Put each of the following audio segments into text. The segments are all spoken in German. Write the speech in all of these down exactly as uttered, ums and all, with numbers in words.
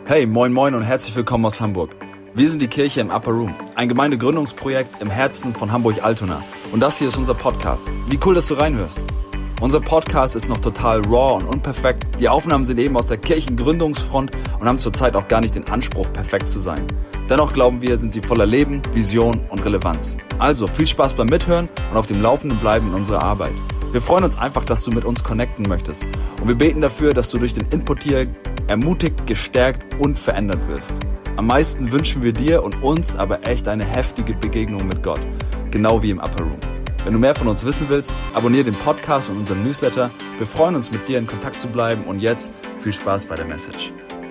Hey, moin moin und herzlich willkommen aus Hamburg. Wir sind die Kirche im Upper Room, ein Gemeindegründungsprojekt im Herzen von Hamburg-Altona. Und das hier ist unser Podcast. Wie cool, dass du reinhörst. Unser Podcast ist noch total raw und unperfekt. Die Aufnahmen sind eben aus der Kirchengründungsfront und haben zurzeit auch gar nicht den Anspruch, perfekt zu sein. Dennoch glauben wir, sind sie voller Leben, Vision und Relevanz. Also viel Spaß beim Mithören und auf dem Laufenden bleiben in unserer Arbeit. Wir freuen uns einfach, dass du mit uns connecten möchtest. Und wir beten dafür, dass du durch den Input hier ermutigt, gestärkt und verändert wirst. Am meisten wünschen wir dir und uns aber echt eine heftige Begegnung mit Gott. Genau wie im Upper Room. Wenn du mehr von uns wissen willst, abonniere den Podcast und unseren Newsletter. Wir freuen uns, mit dir in Kontakt zu bleiben. Und jetzt viel Spaß bei der Message.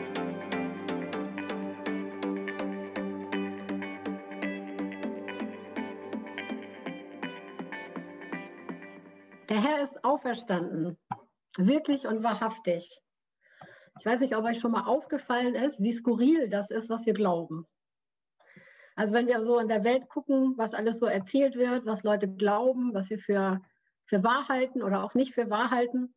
Der Herr ist auferstanden, wirklich und wahrhaftig. Ich weiß nicht, ob euch schon mal aufgefallen ist, wie skurril das ist, was wir glauben. Also wenn wir so in der Welt gucken, was alles so erzählt wird, was Leute glauben, was sie für, für wahr halten oder auch nicht für wahr halten,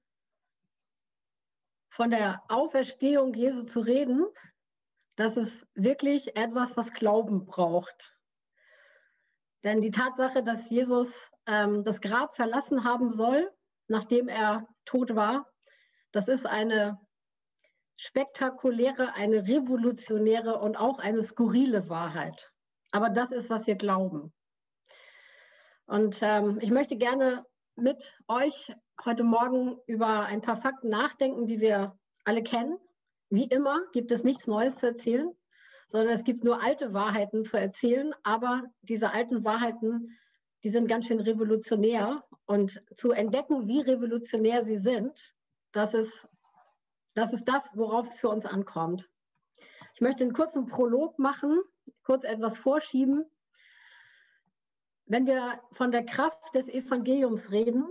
von der Auferstehung Jesu zu reden, das ist wirklich etwas, was Glauben braucht. Denn die Tatsache, dass Jesus ähm, das Grab verlassen haben soll, nachdem er tot war, das ist eine spektakuläre, eine revolutionäre und auch eine skurrile Wahrheit. Aber das ist, was wir glauben. Und ähm, ich möchte gerne mit euch heute Morgen über ein paar Fakten nachdenken, die wir alle kennen. Wie immer gibt es nichts Neues zu erzählen, sondern es gibt nur alte Wahrheiten zu erzählen. Aber diese alten Wahrheiten, die sind ganz schön revolutionär. Und zu entdecken, wie revolutionär sie sind, das ist Das ist das, worauf es für uns ankommt. Ich möchte einen kurzen Prolog machen, kurz etwas vorschieben. Wenn wir von der Kraft des Evangeliums reden,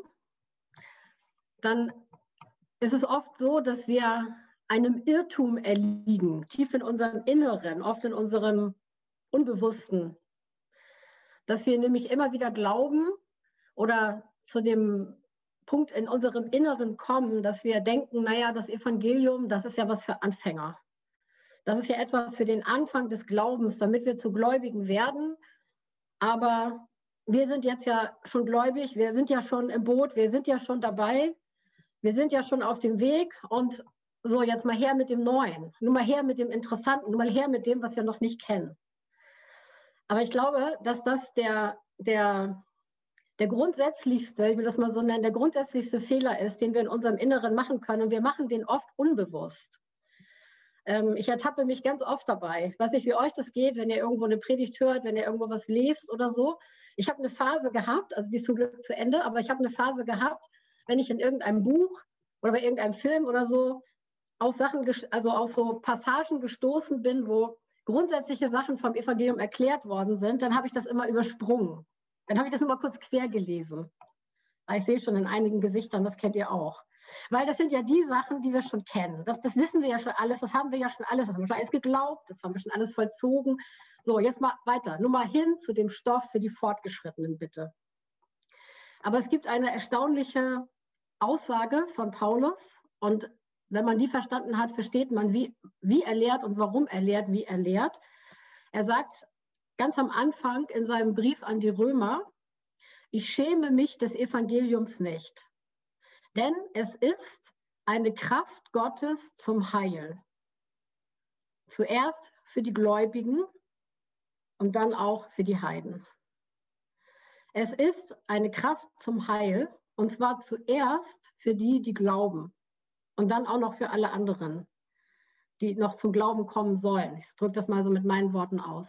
dann ist es oft so, dass wir einem Irrtum erliegen, tief in unserem Inneren, oft in unserem Unbewussten. Dass wir nämlich immer wieder glauben oder zu dem Punkt in unserem Inneren kommen, dass wir denken, naja, das Evangelium, das ist ja was für Anfänger. Das ist ja etwas für den Anfang des Glaubens, damit wir zu Gläubigen werden. Aber wir sind jetzt ja schon gläubig, wir sind ja schon im Boot, wir sind ja schon dabei, wir sind ja schon auf dem Weg und so, jetzt mal her mit dem Neuen, nur mal her mit dem Interessanten, nur mal her mit dem, was wir noch nicht kennen. Aber ich glaube, dass das der, der Der grundsätzlichste, ich will das mal so nennen, der grundsätzlichste Fehler ist, den wir in unserem Inneren machen können. Und wir machen den oft unbewusst. Ähm, ich ertappe mich ganz oft dabei. Ich weiß nicht, wie euch das geht, wenn ihr irgendwo eine Predigt hört, wenn ihr irgendwo was lest oder so. Ich habe eine Phase gehabt, also die ist zum Glück zu Ende, aber ich habe eine Phase gehabt, wenn ich in irgendeinem Buch oder bei irgendeinem Film oder so auf Sachen, also auf so Passagen gestoßen bin, wo grundsätzliche Sachen vom Evangelium erklärt worden sind, dann habe ich das immer übersprungen. Dann habe ich das immer kurz quer gelesen. Ich sehe schon in einigen Gesichtern, das kennt ihr auch. Weil das sind ja die Sachen, die wir schon kennen. Das, das wissen wir ja schon alles, das haben wir ja schon alles, das haben wir schon alles geglaubt, das haben wir schon alles vollzogen. So, jetzt mal weiter. Nur mal hin zu dem Stoff für die Fortgeschrittenen, bitte. Aber es gibt eine erstaunliche Aussage von Paulus. Und wenn man die verstanden hat, versteht man, wie, wie er lehrt und warum er lehrt, wie er lehrt. Er sagt, ganz am Anfang in seinem Brief an die Römer, ich schäme mich des Evangeliums nicht, denn es ist eine Kraft Gottes zum Heil. Zuerst für die Gläubigen und dann auch für die Heiden. Es ist eine Kraft zum Heil und zwar zuerst für die, die glauben und dann auch noch für alle anderen, die noch zum Glauben kommen sollen. Ich drücke das mal so mit meinen Worten aus.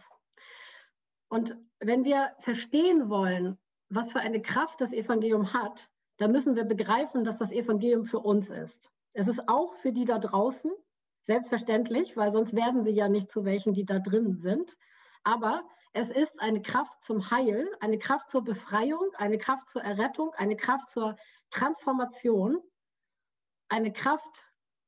Und wenn wir verstehen wollen, was für eine Kraft das Evangelium hat, dann müssen wir begreifen, dass das Evangelium für uns ist. Es ist auch für die da draußen, selbstverständlich, weil sonst werden sie ja nicht zu welchen, die da drin sind. Aber es ist eine Kraft zum Heil, eine Kraft zur Befreiung, eine Kraft zur Errettung, eine Kraft zur Transformation, eine Kraft,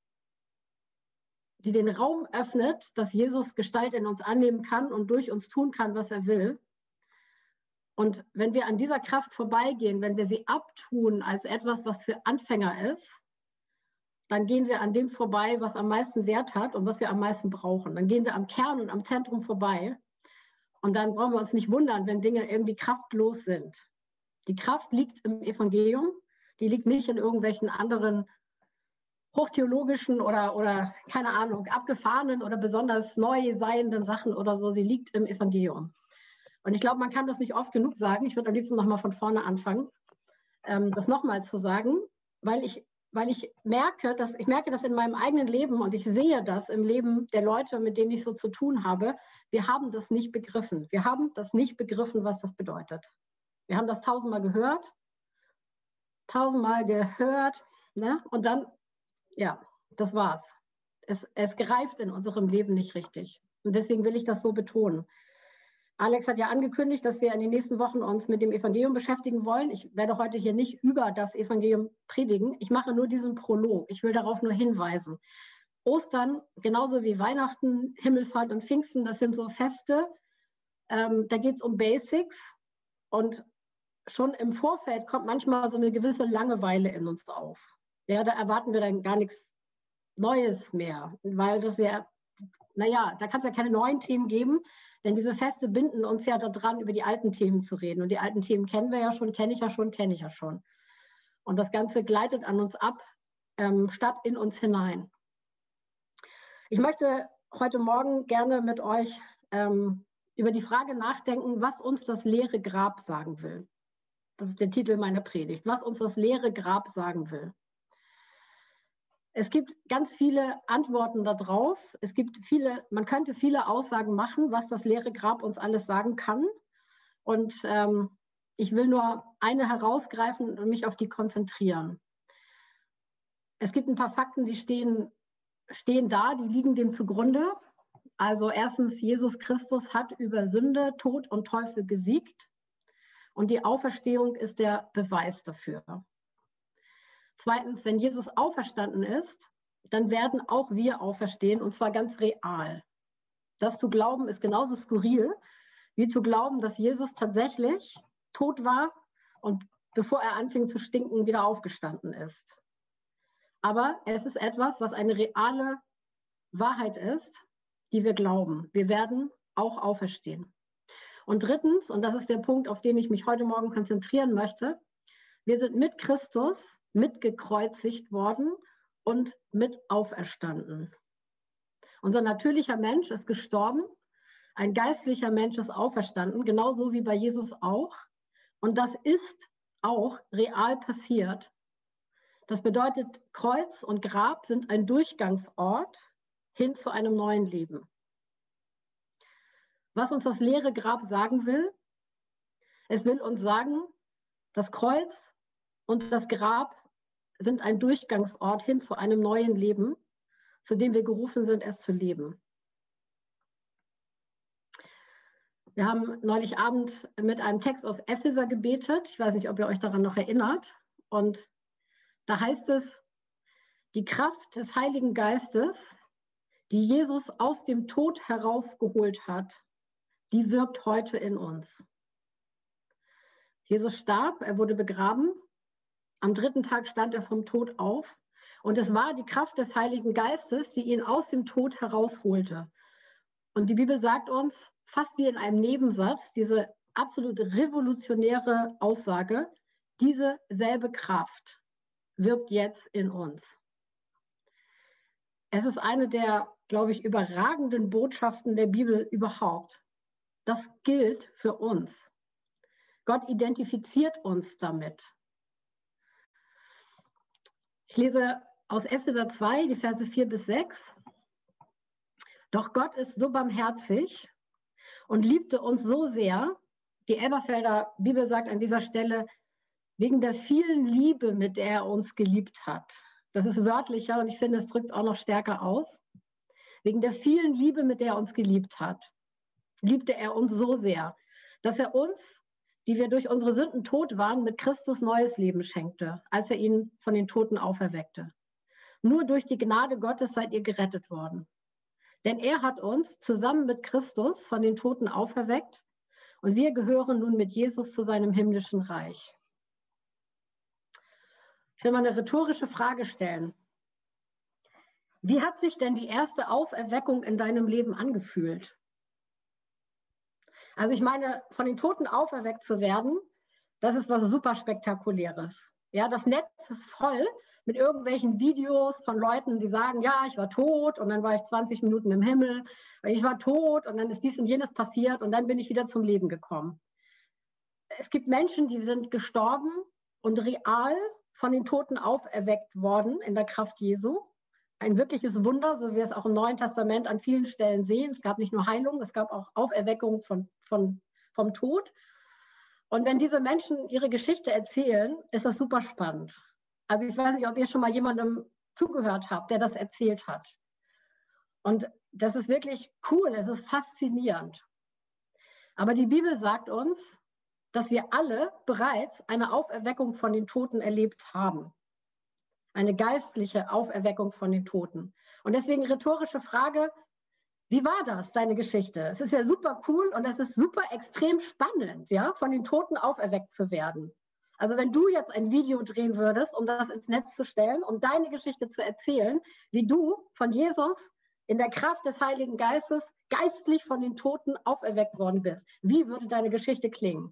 die den Raum öffnet, dass Jesus Gestalt in uns annehmen kann und durch uns tun kann, was er will. Und wenn wir an dieser Kraft vorbeigehen, wenn wir sie abtun als etwas, was für Anfänger ist, dann gehen wir an dem vorbei, was am meisten Wert hat und was wir am meisten brauchen. Dann gehen wir am Kern und am Zentrum vorbei. Und dann brauchen wir uns nicht wundern, wenn Dinge irgendwie kraftlos sind. Die Kraft liegt im Evangelium, die liegt nicht in irgendwelchen anderen hochtheologischen oder, oder keine Ahnung, abgefahrenen oder besonders neu seienden Sachen oder so. Sie liegt im Evangelium. Und ich glaube, man kann das nicht oft genug sagen. Ich würde am liebsten nochmal von vorne anfangen, ähm, das nochmal zu sagen, weil ich, weil ich merke, dass ich merke das in meinem eigenen Leben und ich sehe das im Leben der Leute, mit denen ich so zu tun habe. Wir haben das nicht begriffen. Wir haben das nicht begriffen, was das bedeutet. Wir haben das tausendmal gehört, tausendmal gehört, ne? Und dann, ja, das war's. Es, es greift in unserem Leben nicht richtig. Und deswegen will ich das so betonen. Alex hat ja angekündigt, dass wir in den nächsten Wochen uns mit dem Evangelium beschäftigen wollen. Ich werde heute hier nicht über das Evangelium predigen. Ich mache nur diesen Prolog. Ich will darauf nur hinweisen. Ostern, genauso wie Weihnachten, Himmelfahrt und Pfingsten, das sind so Feste. Ähm, da geht es um Basics. Und schon im Vorfeld kommt manchmal so eine gewisse Langeweile in uns auf. Ja, da erwarten wir dann gar nichts Neues mehr, weil das ja, naja, da kann es ja keine neuen Themen geben, denn diese Feste binden uns ja daran, über die alten Themen zu reden. Und die alten Themen kennen wir ja schon, kenne ich ja schon, kenne ich ja schon. Und das Ganze gleitet an uns ab, ähm, statt in uns hinein. Ich möchte heute Morgen gerne mit euch ähm, über die Frage nachdenken, was uns das leere Grab sagen will. Das ist der Titel meiner Predigt, was uns das leere Grab sagen will. Es gibt ganz viele Antworten darauf. Es gibt viele, man könnte viele Aussagen machen, was das leere Grab uns alles sagen kann. Und ähm, ich will nur eine herausgreifen und mich auf die konzentrieren. Es gibt ein paar Fakten, die stehen, stehen da, die liegen dem zugrunde. Also erstens, Jesus Christus hat über Sünde, Tod und Teufel gesiegt. Und die Auferstehung ist der Beweis dafür. Zweitens, wenn Jesus auferstanden ist, dann werden auch wir auferstehen, und zwar ganz real. Das zu glauben ist genauso skurril, wie zu glauben, dass Jesus tatsächlich tot war und bevor er anfing zu stinken, wieder aufgestanden ist. Aber es ist etwas, was eine reale Wahrheit ist, die wir glauben. Wir werden auch auferstehen. Und drittens, und das ist der Punkt, auf den ich mich heute Morgen konzentrieren möchte, wir sind mit Christus mitgekreuzigt worden und mit auferstanden. Unser natürlicher Mensch ist gestorben, ein geistlicher Mensch ist auferstanden, genauso wie bei Jesus auch. Und das ist auch real passiert. Das bedeutet, Kreuz und Grab sind ein Durchgangsort hin zu einem neuen Leben. Was uns das leere Grab sagen will, es will uns sagen, das Kreuz und das Grab sind ein Durchgangsort hin zu einem neuen Leben, zu dem wir gerufen sind, es zu leben. Wir haben neulich Abend mit einem Text aus Epheser gebetet. Ich weiß nicht, ob ihr euch daran noch erinnert. Und da heißt es, die Kraft des Heiligen Geistes, die Jesus aus dem Tod heraufgeholt hat, die wirkt heute in uns. Jesus starb, er wurde begraben. Am dritten Tag stand er vom Tod auf. Und es war die Kraft des Heiligen Geistes, die ihn aus dem Tod herausholte. Und die Bibel sagt uns, fast wie in einem Nebensatz, diese absolut revolutionäre Aussage, diese selbe Kraft wirkt jetzt in uns. Es ist eine der, glaube ich, überragenden Botschaften der Bibel überhaupt. Das gilt für uns. Gott identifiziert uns damit. Ich lese aus Epheser zwei, die Verse vier bis sechs. Doch Gott ist so barmherzig und liebte uns so sehr, die Elberfelder Bibel sagt an dieser Stelle, wegen der vielen Liebe, mit der er uns geliebt hat. Das ist wörtlicher und ich finde, es drückt es auch noch stärker aus. Wegen der vielen Liebe, mit der er uns geliebt hat, liebte er uns so sehr, dass er uns, die wir durch unsere Sünden tot waren, mit Christus neues Leben schenkte, als er ihn von den Toten auferweckte. Nur durch die Gnade Gottes seid ihr gerettet worden. Denn er hat uns zusammen mit Christus von den Toten auferweckt und wir gehören nun mit Jesus zu seinem himmlischen Reich. Ich will mal eine rhetorische Frage stellen. Wie hat sich denn die erste Auferweckung in deinem Leben angefühlt? Also ich meine, von den Toten auferweckt zu werden, das ist was super Spektakuläres. Ja, das Netz ist voll mit irgendwelchen Videos von Leuten, die sagen, ja, ich war tot und dann war ich zwanzig Minuten im Himmel, ich war tot und dann ist dies und jenes passiert und dann bin ich wieder zum Leben gekommen. Es gibt Menschen, die sind gestorben und real von den Toten auferweckt worden in der Kraft Jesu. Ein wirkliches Wunder, so wie wir es auch im Neuen Testament an vielen Stellen sehen. Es gab nicht nur Heilung, es gab auch Auferweckung von, von, vom Tod. Und wenn diese Menschen ihre Geschichte erzählen, ist das super spannend. Also ich weiß nicht, ob ihr schon mal jemandem zugehört habt, der das erzählt hat. Und das ist wirklich cool, es ist faszinierend. Aber die Bibel sagt uns, dass wir alle bereits eine Auferweckung von den Toten erlebt haben. Eine geistliche Auferweckung von den Toten. Und deswegen rhetorische Frage, wie war das, deine Geschichte? Es ist ja super cool und es ist super extrem spannend, ja, von den Toten auferweckt zu werden. Also wenn du jetzt ein Video drehen würdest, um das ins Netz zu stellen, um deine Geschichte zu erzählen, wie du von Jesus in der Kraft des Heiligen Geistes geistlich von den Toten auferweckt worden bist, wie würde deine Geschichte klingen?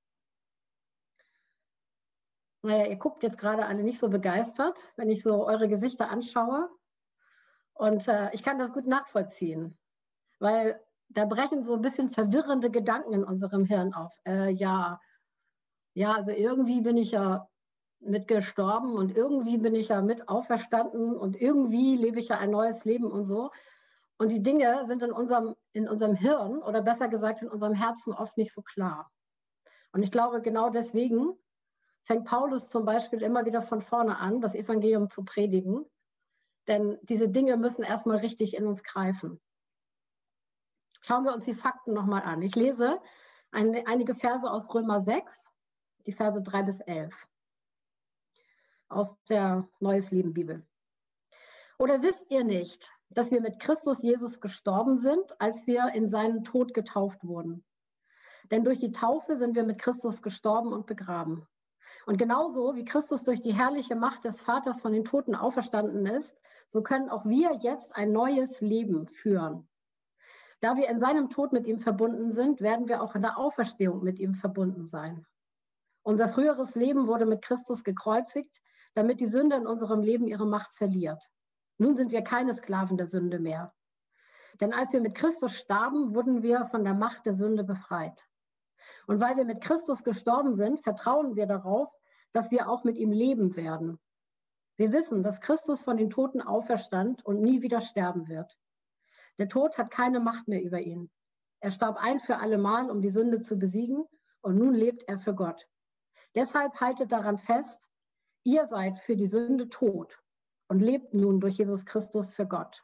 Naja, ihr guckt jetzt gerade alle nicht so begeistert, wenn ich so eure Gesichter anschaue. Und äh, ich kann das gut nachvollziehen, weil da brechen so ein bisschen verwirrende Gedanken in unserem Hirn auf. Äh, ja, ja, also irgendwie bin ich ja mit gestorben und irgendwie bin ich ja mit auferstanden und irgendwie lebe ich ja ein neues Leben und so. Und die Dinge sind in unserem, in unserem Hirn oder besser gesagt in unserem Herzen oft nicht so klar. Und ich glaube, genau deswegen fängt Paulus zum Beispiel immer wieder von vorne an, das Evangelium zu predigen. Denn diese Dinge müssen erstmal richtig in uns greifen. Schauen wir uns die Fakten nochmal an. Ich lese ein, einige Verse aus Römer sechs, die Verse drei bis elf, aus der Neues Leben Bibel. Oder wisst ihr nicht, dass wir mit Christus Jesus gestorben sind, als wir in seinen Tod getauft wurden? Denn durch die Taufe sind wir mit Christus gestorben und begraben. Und genauso wie Christus durch die herrliche Macht des Vaters von den Toten auferstanden ist, so können auch wir jetzt ein neues Leben führen. Da wir in seinem Tod mit ihm verbunden sind, werden wir auch in der Auferstehung mit ihm verbunden sein. Unser früheres Leben wurde mit Christus gekreuzigt, damit die Sünde in unserem Leben ihre Macht verliert. Nun sind wir keine Sklaven der Sünde mehr. Denn als wir mit Christus starben, wurden wir von der Macht der Sünde befreit. Und weil wir mit Christus gestorben sind, vertrauen wir darauf, dass wir auch mit ihm leben werden. Wir wissen, dass Christus von den Toten auferstand und nie wieder sterben wird. Der Tod hat keine Macht mehr über ihn. Er starb ein für alle Mal, um die Sünde zu besiegen, und nun lebt er für Gott. Deshalb haltet daran fest, ihr seid für die Sünde tot und lebt nun durch Jesus Christus für Gott.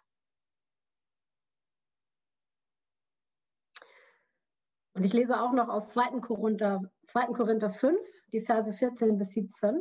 Und ich lese auch noch aus zweiten Korinther, zweiten Korinther fünf, die Verse vierzehn bis siebzehn.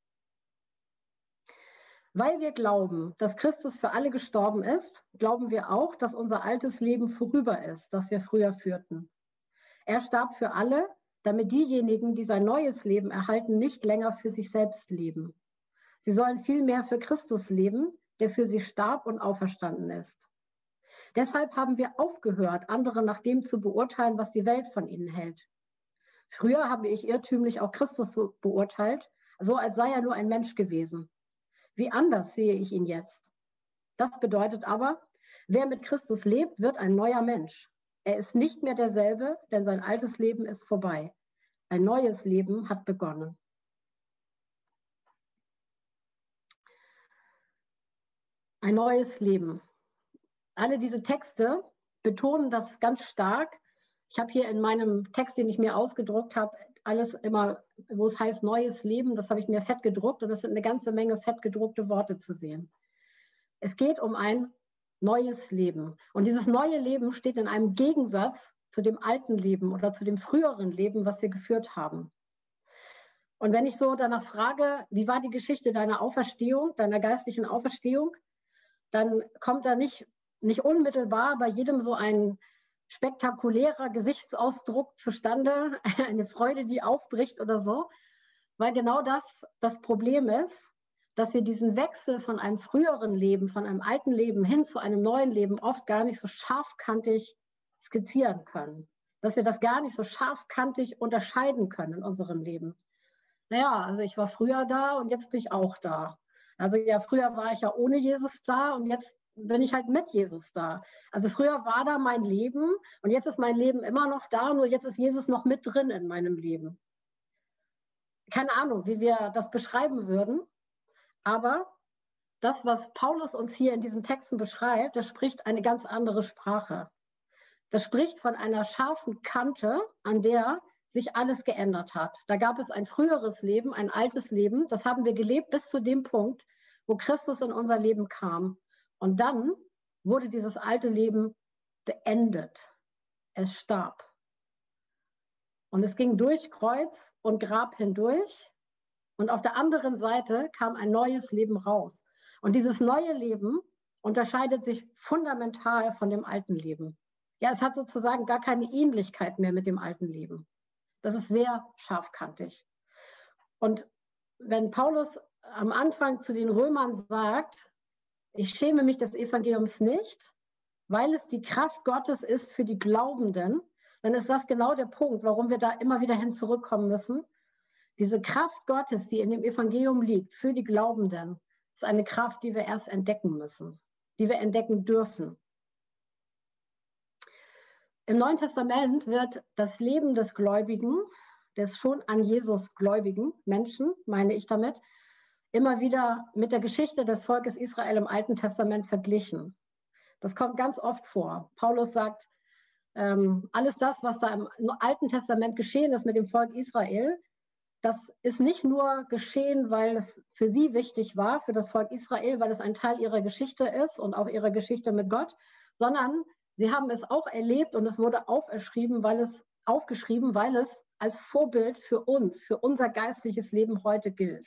Weil wir glauben, dass Christus für alle gestorben ist, glauben wir auch, dass unser altes Leben vorüber ist, das wir früher führten. Er starb für alle, damit diejenigen, die sein neues Leben erhalten, nicht länger für sich selbst leben. Sie sollen vielmehr für Christus leben, der für sie starb und auferstanden ist. Deshalb haben wir aufgehört, andere nach dem zu beurteilen, was die Welt von ihnen hält. Früher habe ich irrtümlich auch Christus so beurteilt, so als sei er nur ein Mensch gewesen. Wie anders sehe ich ihn jetzt. Das bedeutet aber, wer mit Christus lebt, wird ein neuer Mensch. Er ist nicht mehr derselbe, denn sein altes Leben ist vorbei. Ein neues Leben hat begonnen. Ein neues Leben. Alle diese Texte betonen das ganz stark. Ich habe hier in meinem Text, den ich mir ausgedruckt habe, alles immer, wo es heißt neues Leben, das habe ich mir fett gedruckt und es sind eine ganze Menge fett gedruckte Worte zu sehen. Es geht um ein neues Leben. Und dieses neue Leben steht in einem Gegensatz zu dem alten Leben oder zu dem früheren Leben, was wir geführt haben. Und wenn ich so danach frage, wie war die Geschichte deiner Auferstehung, deiner geistlichen Auferstehung, dann kommt da nicht nicht unmittelbar bei jedem so ein spektakulärer Gesichtsausdruck zustande, eine Freude, die aufbricht oder so, weil genau das das Problem ist, dass wir diesen Wechsel von einem früheren Leben, von einem alten Leben hin zu einem neuen Leben oft gar nicht so scharfkantig skizzieren können. Dass wir das gar nicht so scharfkantig unterscheiden können in unserem Leben. Naja, also ich war früher da und jetzt bin ich auch da. Also ja, früher war ich ja ohne Jesus da und jetzt bin ich halt mit Jesus da. Also früher war da mein Leben und jetzt ist mein Leben immer noch da, nur jetzt ist Jesus noch mit drin in meinem Leben. Keine Ahnung, wie wir das beschreiben würden, aber das, was Paulus uns hier in diesen Texten beschreibt, das spricht eine ganz andere Sprache. Das spricht von einer scharfen Kante, an der sich alles geändert hat. Da gab es ein früheres Leben, ein altes Leben. Das haben wir gelebt bis zu dem Punkt, wo Christus in unser Leben kam. Und dann wurde dieses alte Leben beendet. Es starb. Und es ging durch Kreuz und Grab hindurch. Und auf der anderen Seite kam ein neues Leben raus. Und dieses neue Leben unterscheidet sich fundamental von dem alten Leben. Ja, es hat sozusagen gar keine Ähnlichkeit mehr mit dem alten Leben. Das ist sehr scharfkantig. Und wenn Paulus am Anfang zu den Römern sagt, ich schäme mich des Evangeliums nicht, weil es die Kraft Gottes ist für die Glaubenden, dann ist das genau der Punkt, warum wir da immer wieder hin zurückkommen müssen. Diese Kraft Gottes, die in dem Evangelium liegt, für die Glaubenden, ist eine Kraft, die wir erst entdecken müssen, die wir entdecken dürfen. Im Neuen Testament wird das Leben des Gläubigen, des schon an Jesus gläubigen Menschen, meine ich damit, immer wieder mit der Geschichte des Volkes Israel im Alten Testament verglichen. Das kommt ganz oft vor. Paulus sagt, ähm, alles das, was da im Alten Testament geschehen ist mit dem Volk Israel, das ist nicht nur geschehen, weil es für sie wichtig war, für das Volk Israel, weil es ein Teil ihrer Geschichte ist und auch ihrer Geschichte mit Gott, sondern sie haben es auch erlebt und es wurde aufgeschrieben, weil es, aufgeschrieben, weil es als Vorbild für uns, für unser geistliches Leben heute gilt.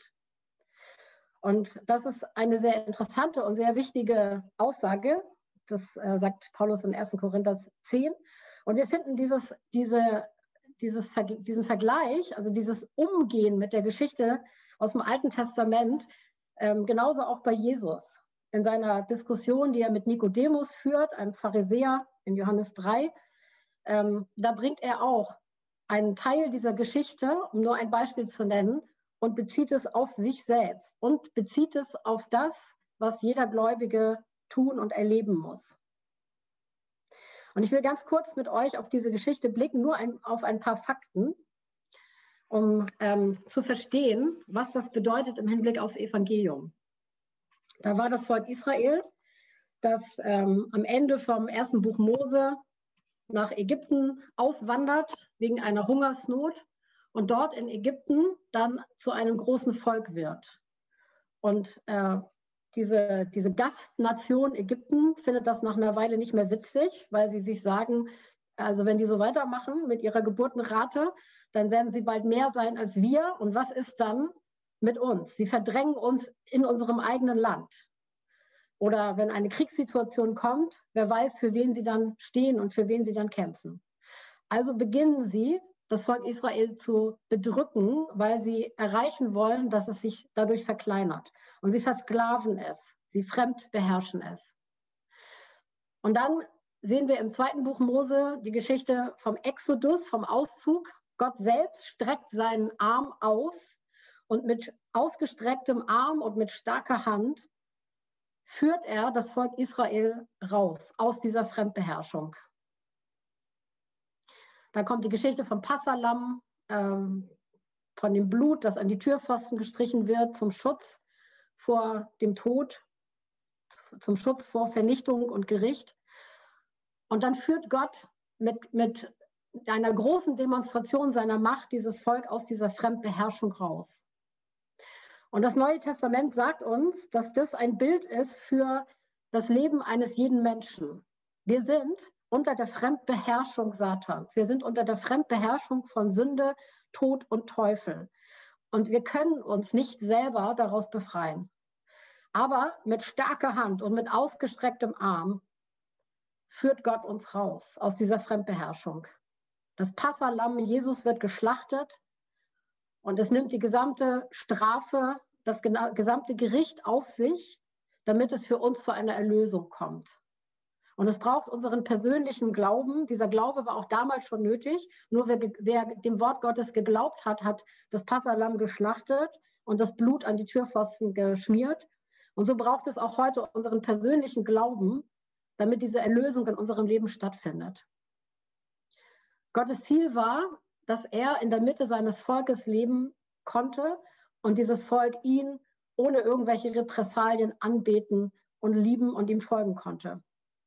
Und das ist eine sehr interessante und sehr wichtige Aussage. Das äh, sagt Paulus in ersten Korinther zehn. Und wir finden dieses, diese, dieses, diesen Vergleich, also dieses Umgehen mit der Geschichte aus dem Alten Testament, ähm, genauso auch bei Jesus. In seiner Diskussion, die er mit Nikodemus führt, einem Pharisäer in Johannes drei, ähm, da bringt er auch einen Teil dieser Geschichte, um nur ein Beispiel zu nennen, und bezieht es auf sich selbst und bezieht es auf das, was jeder Gläubige tun und erleben muss. Und ich will ganz kurz mit euch auf diese Geschichte blicken, nur ein, auf ein paar Fakten, um ähm, zu verstehen, was das bedeutet im Hinblick aufs Evangelium. Da war das Volk Israel, das ähm, am Ende vom ersten Buch Mose nach Ägypten auswandert wegen einer Hungersnot und dort in Ägypten dann zu einem großen Volk wird. Und äh, diese, diese Gastnation Ägypten findet das nach einer Weile nicht mehr witzig, weil sie sich sagen, also wenn die so weitermachen mit ihrer Geburtenrate, dann werden sie bald mehr sein als wir. Und was ist dann mit uns? Sie verdrängen uns in unserem eigenen Land. Oder wenn eine Kriegssituation kommt, wer weiß, für wen sie dann stehen und für wen sie dann kämpfen. Also beginnen sie, das Volk Israel zu bedrücken, weil sie erreichen wollen, dass es sich dadurch verkleinert. Und sie versklaven es, sie fremdbeherrschen es. Und dann sehen wir im zweiten Buch Mose die Geschichte vom Exodus, vom Auszug. Gott selbst streckt seinen Arm aus und mit ausgestrecktem Arm und mit starker Hand führt er das Volk Israel raus aus dieser Fremdbeherrschung. Dann kommt die Geschichte vom Passahlamm, ähm, von dem Blut, das an die Türpfosten gestrichen wird, zum Schutz vor dem Tod, zum Schutz vor Vernichtung und Gericht. Und dann führt Gott mit, mit einer großen Demonstration seiner Macht dieses Volk aus dieser Fremdbeherrschung raus. Und das Neue Testament sagt uns, dass das ein Bild ist für das Leben eines jeden Menschen. Wir sind unter der Fremdbeherrschung Satans. Wir sind unter der Fremdbeherrschung von Sünde, Tod und Teufel. Und wir können uns nicht selber daraus befreien. Aber mit starker Hand und mit ausgestrecktem Arm führt Gott uns raus aus dieser Fremdbeherrschung. Das Passahlamm Jesus wird geschlachtet und es nimmt die gesamte Strafe das gesamte Gericht auf sich, damit es für uns zu einer Erlösung kommt. Und es braucht unseren persönlichen Glauben. Dieser Glaube war auch damals schon nötig. Nur wer, wer dem Wort Gottes geglaubt hat, hat das Passalamm geschlachtet und das Blut an die Türpfosten geschmiert. Und so braucht es auch heute unseren persönlichen Glauben, damit diese Erlösung in unserem Leben stattfindet. Gottes Ziel war, dass er in der Mitte seines Volkes leben konnte und dieses Volk ihn ohne irgendwelche Repressalien anbeten und lieben und ihm folgen konnte.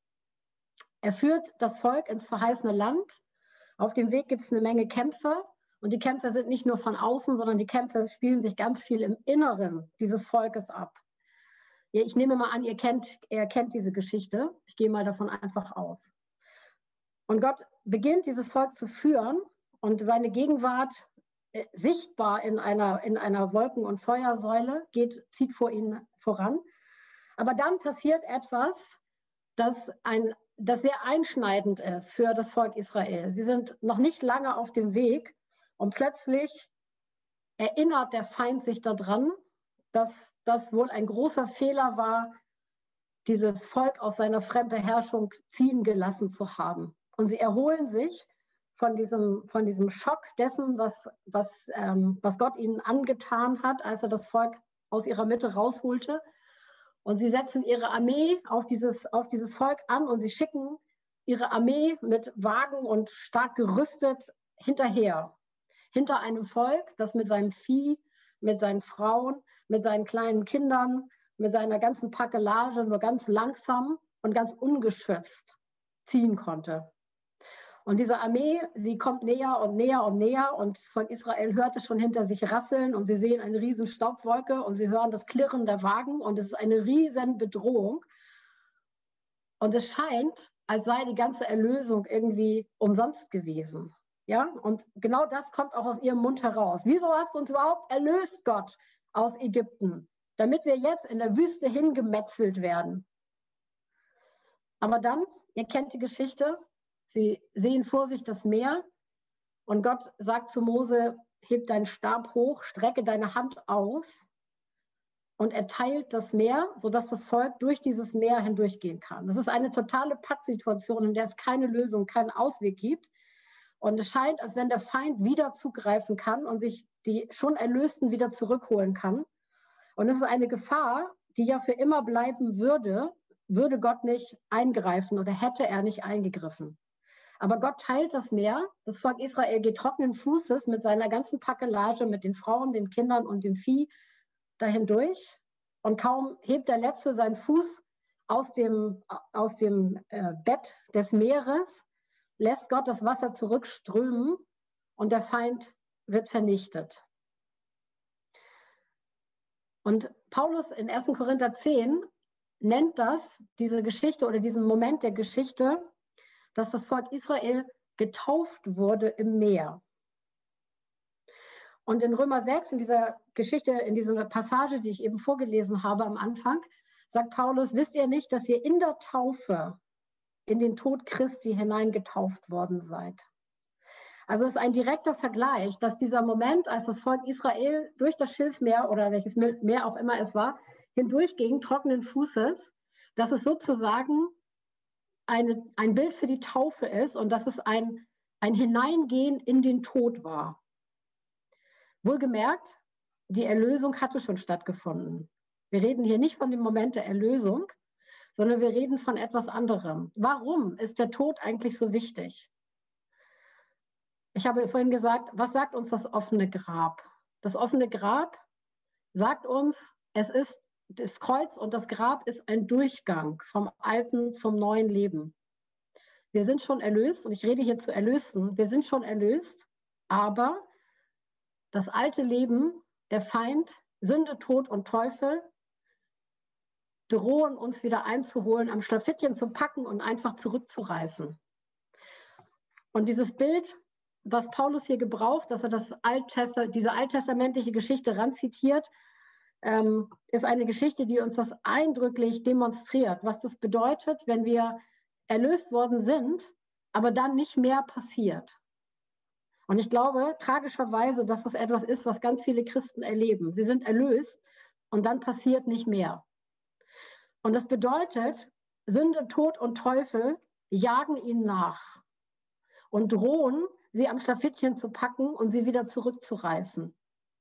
Er führt das Volk ins verheißene Land. Auf dem Weg gibt es eine Menge Kämpfe. Und die Kämpfe sind nicht nur von außen, sondern die Kämpfe spielen sich ganz viel im Inneren dieses Volkes ab. Ich nehme mal an, ihr kennt, ihr kennt diese Geschichte. Ich gehe mal davon einfach aus. Und Gott beginnt, dieses Volk zu führen und seine Gegenwart äh, sichtbar in einer, in einer Wolken- und Feuersäule geht, zieht vor ihnen voran. Aber dann passiert etwas, das ein das sehr einschneidend ist für das Volk Israel. Sie sind noch nicht lange auf dem Weg und plötzlich erinnert der Feind sich daran, dass das wohl ein großer Fehler war, dieses Volk aus seiner Fremdbeherrschung ziehen gelassen zu haben. Und sie erholen sich von diesem, von diesem Schock dessen, was, was, ähm, was Gott ihnen angetan hat, als er das Volk aus ihrer Mitte rausholte. Und sie setzen ihre Armee auf dieses, auf dieses Volk an und sie schicken ihre Armee mit Wagen und stark gerüstet hinterher. Hinter einem Volk, das mit seinem Vieh, mit seinen Frauen, mit seinen kleinen Kindern, mit seiner ganzen Pakelage nur ganz langsam und ganz ungeschützt ziehen konnte. Und diese Armee, sie kommt näher und näher und näher und das Volk Israel hört es schon hinter sich rasseln und sie sehen eine riesen Staubwolke und sie hören das Klirren der Wagen und es ist eine riesen Bedrohung. Und es scheint, als sei die ganze Erlösung irgendwie umsonst gewesen. Ja? Und genau das kommt auch aus ihrem Mund heraus. Wieso hast du uns überhaupt erlöst, Gott, aus Ägypten? Damit wir jetzt in der Wüste hingemetzelt werden. Aber dann, ihr kennt die Geschichte, sie sehen vor sich das Meer und Gott sagt zu Mose, heb deinen Stab hoch, strecke deine Hand aus und er teilt das Meer, sodass das Volk durch dieses Meer hindurchgehen kann. Das ist eine totale Pattsituation, in der es keine Lösung, keinen Ausweg gibt. Und es scheint, als wenn der Feind wieder zugreifen kann und sich die schon Erlösten wieder zurückholen kann. Und es ist eine Gefahr, die ja für immer bleiben würde, würde Gott nicht eingreifen oder hätte er nicht eingegriffen. Aber Gott teilt das Meer. Das Volk Israel geht trockenen Fußes mit seiner ganzen Pakelage, mit den Frauen, den Kindern und dem Vieh dahin durch. Und kaum hebt der Letzte seinen Fuß aus dem, aus dem äh, Bett des Meeres, lässt Gott das Wasser zurückströmen und der Feind wird vernichtet. Und Paulus in ersten Korinther zehn nennt das, diese Geschichte oder diesen Moment der Geschichte, dass das Volk Israel getauft wurde im Meer. Und in Römer sechs, in dieser Geschichte, in dieser Passage, die ich eben vorgelesen habe am Anfang, sagt Paulus, wisst ihr nicht, dass ihr in der Taufe in den Tod Christi hineingetauft worden seid? Also es ist ein direkter Vergleich, dass dieser Moment, als das Volk Israel durch das Schilfmeer oder welches Meer auch immer es war, hindurchging, trockenen Fußes, dass es sozusagen eine, ein Bild für die Taufe ist und dass es ein, ein Hineingehen in den Tod war. Wohlgemerkt, die Erlösung hatte schon stattgefunden. Wir reden hier nicht von dem Moment der Erlösung, sondern wir reden von etwas anderem. Warum ist der Tod eigentlich so wichtig? Ich habe vorhin gesagt, was sagt uns das offene Grab? Das offene Grab sagt uns, es ist das Kreuz und das Grab ist ein Durchgang vom alten zum neuen Leben. Wir sind schon erlöst und ich rede hier zu Erlösten. Wir sind schon erlöst, aber das alte Leben, der Feind, Sünde, Tod und Teufel drohen uns wieder einzuholen, am Schlafittchen zu packen und einfach zurückzureißen. Und dieses Bild, was Paulus hier gebraucht, dass er das Alttesta- diese alttestamentliche Geschichte ranzitiert, ähm, ist eine Geschichte, die uns das eindrücklich demonstriert, was das bedeutet, wenn wir erlöst worden sind, aber dann nicht mehr passiert. Und ich glaube tragischerweise, dass das etwas ist, was ganz viele Christen erleben. Sie sind erlöst, und dann passiert nicht mehr. Und das bedeutet, Sünde, Tod und Teufel jagen ihnen nach und drohen, sie am Schlafittchen zu packen und sie wieder zurückzureißen.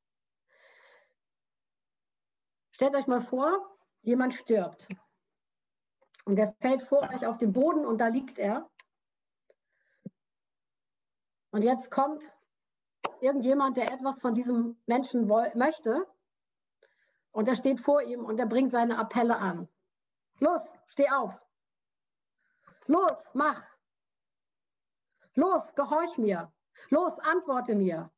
Stellt euch mal vor, jemand stirbt und der fällt vor euch auf den Boden und da liegt er. Und jetzt kommt irgendjemand, der etwas von diesem Menschen möchte und er steht vor ihm und er bringt seine Appelle an. Los, steh auf. Los, mach. Los, gehorch mir. Los, antworte mir.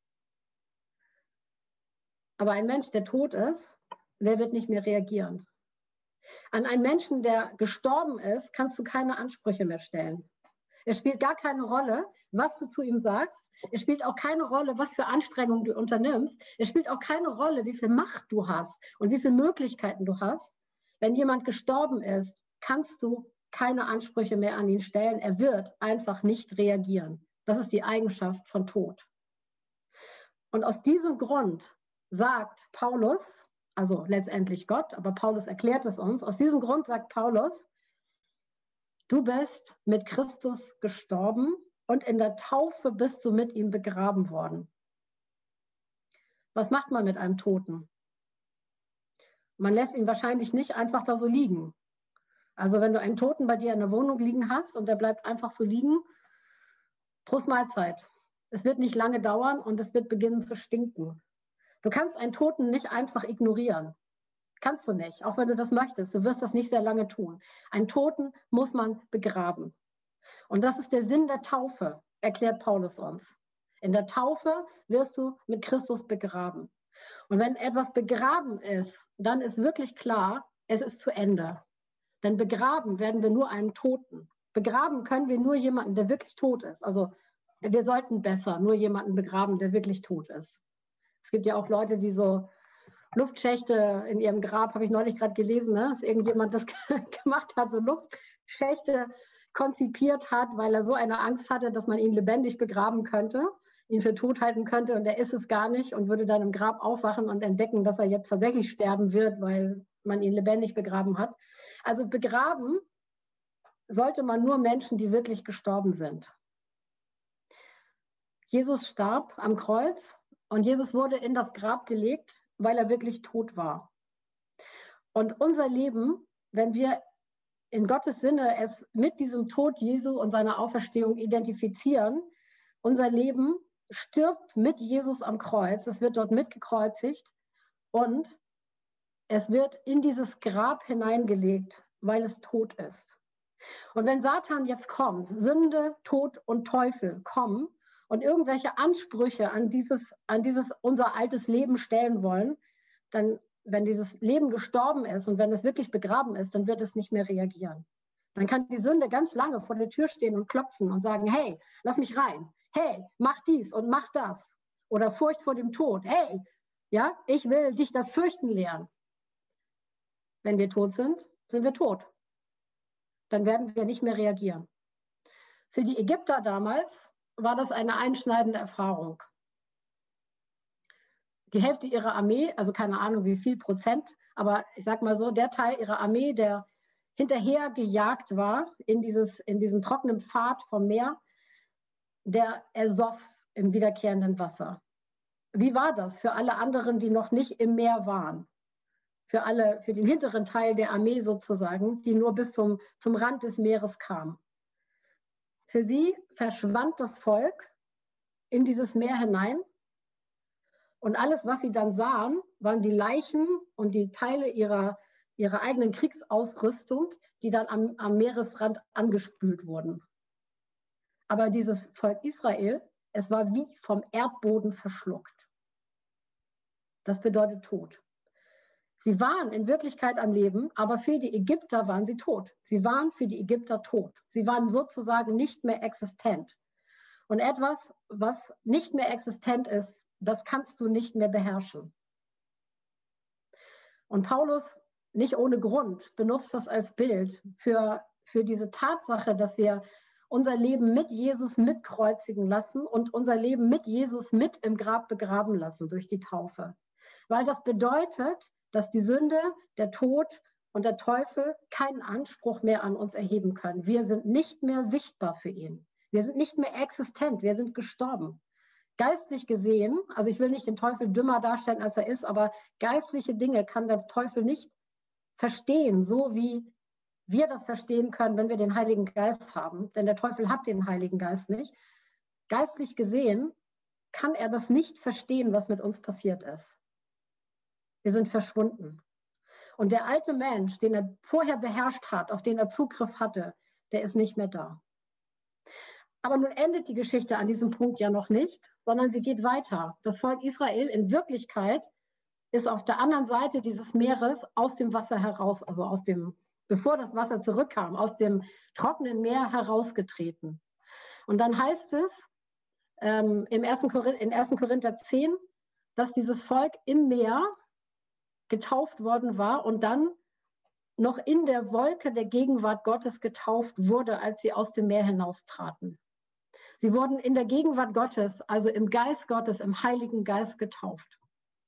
Aber ein Mensch, der tot ist, der wird nicht mehr reagieren. An einen Menschen, der gestorben ist, kannst du keine Ansprüche mehr stellen. Es spielt gar keine Rolle, was du zu ihm sagst. Es spielt auch keine Rolle, was für Anstrengungen du unternimmst. Es spielt auch keine Rolle, wie viel Macht du hast und wie viele Möglichkeiten du hast. Wenn jemand gestorben ist, kannst du keine Ansprüche mehr an ihn stellen. Er wird einfach nicht reagieren. Das ist die Eigenschaft von Tod. Und aus diesem Grund sagt Paulus, also letztendlich Gott, aber Paulus erklärt es uns, aus diesem Grund sagt Paulus, du bist mit Christus gestorben und in der Taufe bist du mit ihm begraben worden. Was macht man mit einem Toten? Man lässt ihn wahrscheinlich nicht einfach da so liegen. Also wenn du einen Toten bei dir in der Wohnung liegen hast und der bleibt einfach so liegen, Prost Mahlzeit. Es wird nicht lange dauern und es wird beginnen zu stinken. Du kannst einen Toten nicht einfach ignorieren. Kannst du nicht, auch wenn du das möchtest. Du wirst das nicht sehr lange tun. Einen Toten muss man begraben. Und das ist der Sinn der Taufe, erklärt Paulus uns. In der Taufe wirst du mit Christus begraben. Und wenn etwas begraben ist, dann ist wirklich klar, es ist zu Ende. Denn begraben werden wir nur einen Toten. Begraben können wir nur jemanden, der wirklich tot ist. Also wir sollten besser nur jemanden begraben, der wirklich tot ist. Es gibt ja auch Leute, die so Luftschächte in ihrem Grab, habe ich neulich gerade gelesen, ne? Dass irgendjemand das gemacht hat, so Luftschächte konzipiert hat, weil er so eine Angst hatte, dass man ihn lebendig begraben könnte, ihn für tot halten könnte und er ist es gar nicht und würde dann im Grab aufwachen und entdecken, dass er jetzt tatsächlich sterben wird, weil man ihn lebendig begraben hat. Also begraben sollte man nur Menschen, die wirklich gestorben sind. Jesus starb am Kreuz und Jesus wurde in das Grab gelegt, weil er wirklich tot war. Und unser Leben, wenn wir in Gottes Sinne es mit diesem Tod Jesu und seiner Auferstehung identifizieren, unser Leben stirbt mit Jesus am Kreuz, es wird dort mitgekreuzigt und es wird in dieses Grab hineingelegt, weil es tot ist. Und wenn Satan jetzt kommt, Sünde, Tod und Teufel kommen und irgendwelche Ansprüche an dieses, an dieses unser altes Leben stellen wollen, dann, wenn dieses Leben gestorben ist und wenn es wirklich begraben ist, dann wird es nicht mehr reagieren. Dann kann die Sünde ganz lange vor der Tür stehen und klopfen und sagen, hey, lass mich rein. Hey, mach dies und mach das. Oder Furcht vor dem Tod. Hey, ja, ich will dich das Fürchten lehren. Wenn wir tot sind, sind wir tot. Dann werden wir nicht mehr reagieren. Für die Ägypter damals war das eine einschneidende Erfahrung. Die Hälfte ihrer Armee, also keine Ahnung wie viel Prozent, aber ich sag mal so, der Teil ihrer Armee, der hinterher gejagt war in, dieses, in diesen trockenen Pfad vom Meer, der ersoff im wiederkehrenden Wasser. Wie war das für alle anderen, die noch nicht im Meer waren? Für alle, für den hinteren Teil der Armee sozusagen, die nur bis zum, zum Rand des Meeres kam. Für sie verschwand das Volk in dieses Meer hinein und alles, was sie dann sahen, waren die Leichen und die Teile ihrer, ihrer eigenen Kriegsausrüstung, die dann am, am Meeresrand angespült wurden. Aber dieses Volk Israel, es war wie vom Erdboden verschluckt. Das bedeutet Tod. Sie waren in Wirklichkeit am Leben, aber für die Ägypter waren sie tot. Sie waren für die Ägypter tot. Sie waren sozusagen nicht mehr existent. Und etwas, was nicht mehr existent ist, das kannst du nicht mehr beherrschen. Und Paulus, nicht ohne Grund, benutzt das als Bild für, für diese Tatsache, dass wir unser Leben mit Jesus mitkreuzigen lassen und unser Leben mit Jesus mit im Grab begraben lassen durch die Taufe. Weil das bedeutet, dass die Sünde, der Tod und der Teufel keinen Anspruch mehr an uns erheben können. Wir sind nicht mehr sichtbar für ihn. Wir sind nicht mehr existent. Wir sind gestorben. Geistlich gesehen, also ich will nicht den Teufel dümmer darstellen, als er ist, aber geistliche Dinge kann der Teufel nicht verstehen, so wie wir das verstehen können, wenn wir den Heiligen Geist haben. Denn der Teufel hat den Heiligen Geist nicht. Geistlich gesehen kann er das nicht verstehen, was mit uns passiert ist. Wir sind verschwunden. Und der alte Mensch, den er vorher beherrscht hat, auf den er Zugriff hatte, der ist nicht mehr da. Aber nun endet die Geschichte an diesem Punkt ja noch nicht, sondern sie geht weiter. Das Volk Israel in Wirklichkeit ist auf der anderen Seite dieses Meeres aus dem Wasser heraus, also aus dem, bevor das Wasser zurückkam, aus dem trockenen Meer herausgetreten. Und dann heißt es ähm, im ersten Korinther, in ersten Korinther zehn, dass dieses Volk im Meer getauft worden war und dann noch in der Wolke der Gegenwart Gottes getauft wurde, als sie aus dem Meer hinaustraten. Sie wurden in der Gegenwart Gottes, also im Geist Gottes, im Heiligen Geist getauft.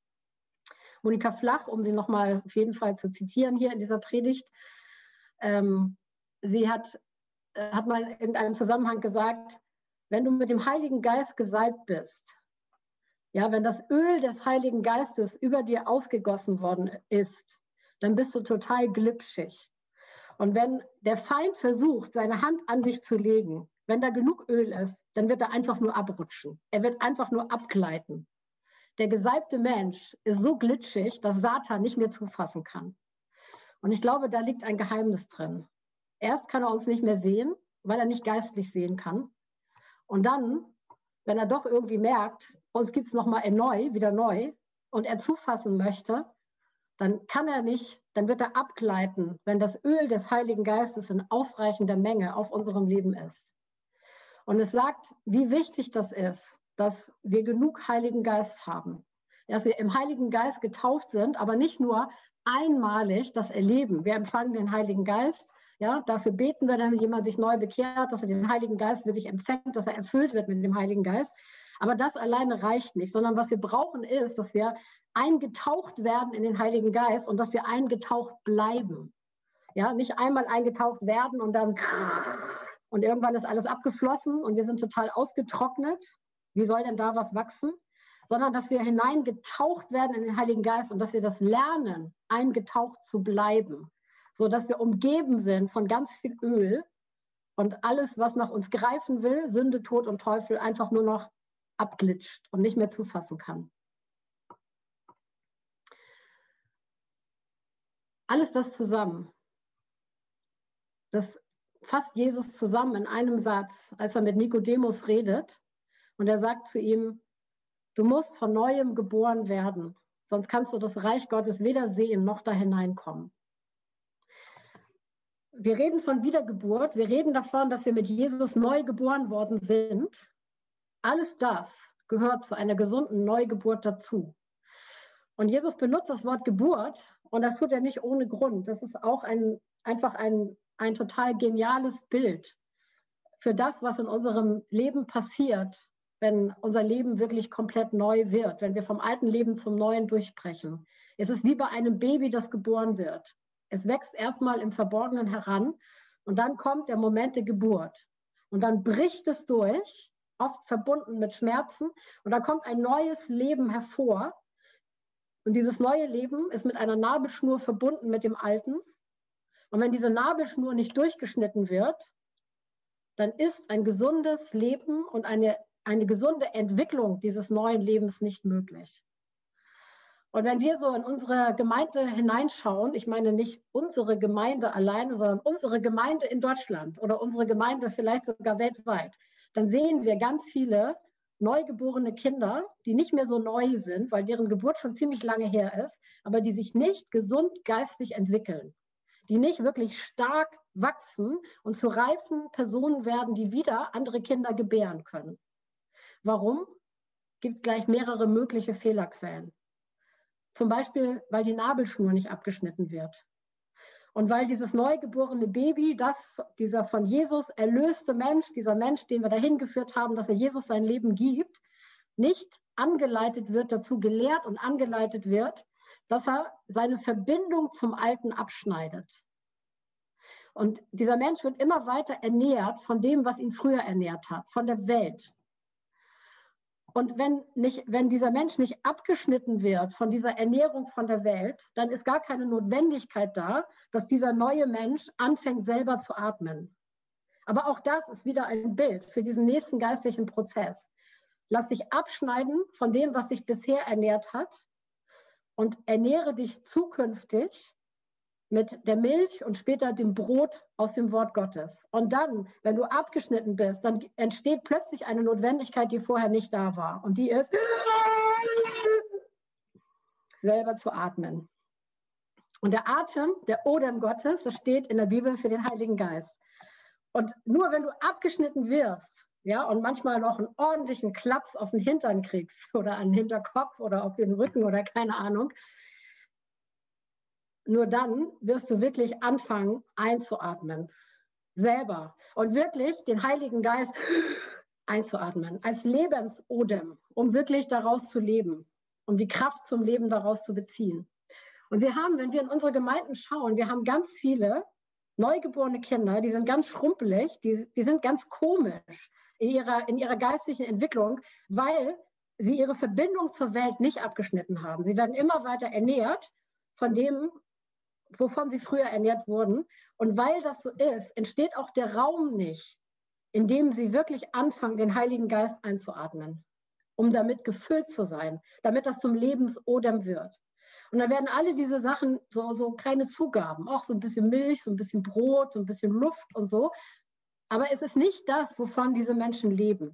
Monika Flach, um sie nochmal auf jeden Fall zu zitieren hier in dieser Predigt, ähm, sie hat, äh, hat mal in einem Zusammenhang gesagt, wenn du mit dem Heiligen Geist gesalbt bist, ja, wenn das Öl des Heiligen Geistes über dir ausgegossen worden ist, dann bist du total glitschig. Und wenn der Feind versucht, seine Hand an dich zu legen, wenn da genug Öl ist, dann wird er einfach nur abrutschen. Er wird einfach nur abgleiten. Der gesalbte Mensch ist so glitschig, dass Satan nicht mehr zufassen kann. Und ich glaube, da liegt ein Geheimnis drin. Erst kann er uns nicht mehr sehen, weil er nicht geistlich sehen kann. Und dann, wenn er doch irgendwie merkt, uns gibt es nochmal neu, wieder neu, und er zufassen möchte, dann kann er nicht, dann wird er abgleiten, wenn das Öl des Heiligen Geistes in ausreichender Menge auf unserem Leben ist. Und es sagt, wie wichtig das ist, dass wir genug Heiligen Geist haben. Dass wir im Heiligen Geist getauft sind, aber nicht nur einmalig das erleben. Wir empfangen den Heiligen Geist, ja, dafür beten wir, damit jemand sich neu bekehrt, dass er den Heiligen Geist wirklich empfängt, dass er erfüllt wird mit dem Heiligen Geist. Aber das alleine reicht nicht, sondern was wir brauchen ist, dass wir eingetaucht werden in den Heiligen Geist und dass wir eingetaucht bleiben. Ja, nicht einmal eingetaucht werden und dann und irgendwann ist alles abgeflossen und wir sind total ausgetrocknet. Wie soll denn da was wachsen? Sondern dass wir hineingetaucht werden in den Heiligen Geist und dass wir das lernen, eingetaucht zu bleiben, sodass wir umgeben sind von ganz viel Öl und alles, was nach uns greifen will, Sünde, Tod und Teufel, einfach nur noch abglitscht und nicht mehr zufassen kann. Alles das zusammen, das fasst Jesus zusammen in einem Satz, als er mit Nikodemus redet. Und er sagt zu ihm, du musst von Neuem geboren werden, sonst kannst du das Reich Gottes weder sehen noch da hineinkommen. Wir reden von Wiedergeburt, wir reden davon, dass wir mit Jesus neu geboren worden sind. Alles das gehört zu einer gesunden Neugeburt dazu. Und Jesus benutzt das Wort Geburt und das tut er nicht ohne Grund. Das ist auch ein, einfach ein, ein total geniales Bild für das, was in unserem Leben passiert, wenn unser Leben wirklich komplett neu wird, wenn wir vom alten Leben zum neuen durchbrechen. Es ist wie bei einem Baby, das geboren wird. Es wächst erstmal im Verborgenen heran und dann kommt der Moment der Geburt. Und dann bricht es durch, oft verbunden mit Schmerzen, und dann kommt ein neues Leben hervor. Und dieses neue Leben ist mit einer Nabelschnur verbunden mit dem alten. Und wenn diese Nabelschnur nicht durchgeschnitten wird, dann ist ein gesundes Leben und eine, eine gesunde Entwicklung dieses neuen Lebens nicht möglich. Und wenn wir so in unsere Gemeinde hineinschauen, ich meine nicht unsere Gemeinde alleine, sondern unsere Gemeinde in Deutschland oder unsere Gemeinde vielleicht sogar weltweit, dann sehen wir ganz viele neugeborene Kinder, die nicht mehr so neu sind, weil deren Geburt schon ziemlich lange her ist, aber die sich nicht gesund geistlich entwickeln, die nicht wirklich stark wachsen und zu reifen Personen werden, die wieder andere Kinder gebären können. Warum? Es gibt gleich mehrere mögliche Fehlerquellen. Zum Beispiel, weil die Nabelschnur nicht abgeschnitten wird. Und weil dieses neugeborene Baby, das, dieser von Jesus erlöste Mensch, dieser Mensch, den wir dahin geführt haben, dass er Jesus sein Leben gibt, nicht angeleitet wird, dazu gelehrt und angeleitet wird, dass er seine Verbindung zum Alten abschneidet. Und dieser Mensch wird immer weiter ernährt von dem, was ihn früher ernährt hat, von der Welt. Und wenn, nicht, wenn dieser Mensch nicht abgeschnitten wird von dieser Ernährung von der Welt, dann ist gar keine Notwendigkeit da, dass dieser neue Mensch anfängt, selber zu atmen. Aber auch das ist wieder ein Bild für diesen nächsten geistlichen Prozess. Lass dich abschneiden von dem, was dich bisher ernährt hat, und ernähre dich zukünftig mit der Milch und später dem Brot aus dem Wort Gottes. Und dann, wenn du abgeschnitten bist, dann entsteht plötzlich eine Notwendigkeit, die vorher nicht da war. Und die ist, selber zu atmen. Und der Atem, der Odem Gottes, das steht in der Bibel für den Heiligen Geist. Und nur wenn du abgeschnitten wirst, ja, und manchmal noch einen ordentlichen Klaps auf den Hintern kriegst oder an den Hinterkopf oder auf den Rücken oder keine Ahnung, nur dann wirst du wirklich anfangen einzuatmen, selber. Und wirklich den Heiligen Geist einzuatmen, als Lebensodem, um wirklich daraus zu leben, um die Kraft zum Leben daraus zu beziehen. Und wir haben, wenn wir in unsere Gemeinden schauen, wir haben ganz viele neugeborene Kinder, die sind ganz schrumpelig, die, die sind ganz komisch in ihrer, in ihrer geistlichen Entwicklung, weil sie ihre Verbindung zur Welt nicht abgeschnitten haben. Sie werden immer weiter ernährt von dem, wovon sie früher ernährt wurden. Und weil das so ist, entsteht auch der Raum nicht, in dem sie wirklich anfangen, den Heiligen Geist einzuatmen, um damit gefüllt zu sein, damit das zum Lebensodem wird. Und dann werden alle diese Sachen, so, so kleine Zugaben, auch so ein bisschen Milch, so ein bisschen Brot, so ein bisschen Luft und so. Aber es ist nicht das, wovon diese Menschen leben.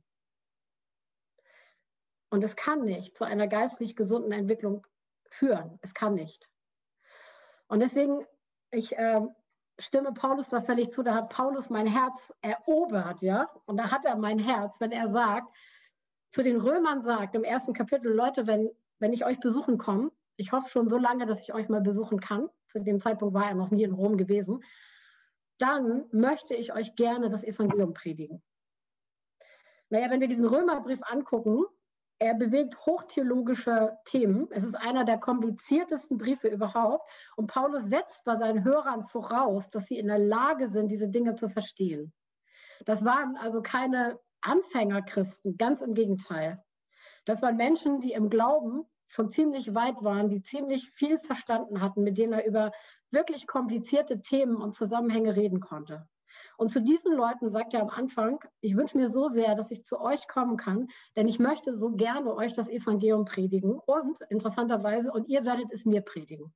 Und es kann nicht zu einer geistlich gesunden Entwicklung führen. Es kann nicht. Und deswegen, ich äh, stimme Paulus da völlig zu, da hat Paulus mein Herz erobert, ja, und da hat er mein Herz, wenn er sagt, zu den Römern sagt im ersten Kapitel, Leute, wenn, wenn ich euch besuchen komme, ich hoffe schon so lange, dass ich euch mal besuchen kann, zu dem Zeitpunkt war er noch nie in Rom gewesen, dann möchte ich euch gerne das Evangelium predigen. Naja, wenn wir diesen Römerbrief angucken, er bewegt hochtheologische Themen. Es ist einer der kompliziertesten Briefe überhaupt. Und Paulus setzt bei seinen Hörern voraus, dass sie in der Lage sind, diese Dinge zu verstehen. Das waren also keine Anfängerchristen, ganz im Gegenteil. Das waren Menschen, die im Glauben schon ziemlich weit waren, die ziemlich viel verstanden hatten, mit denen er über wirklich komplizierte Themen und Zusammenhänge reden konnte. Und zu diesen Leuten sagt er am Anfang, ich wünsche mir so sehr, dass ich zu euch kommen kann, denn ich möchte so gerne euch das Evangelium predigen und interessanterweise, und ihr werdet es mir predigen.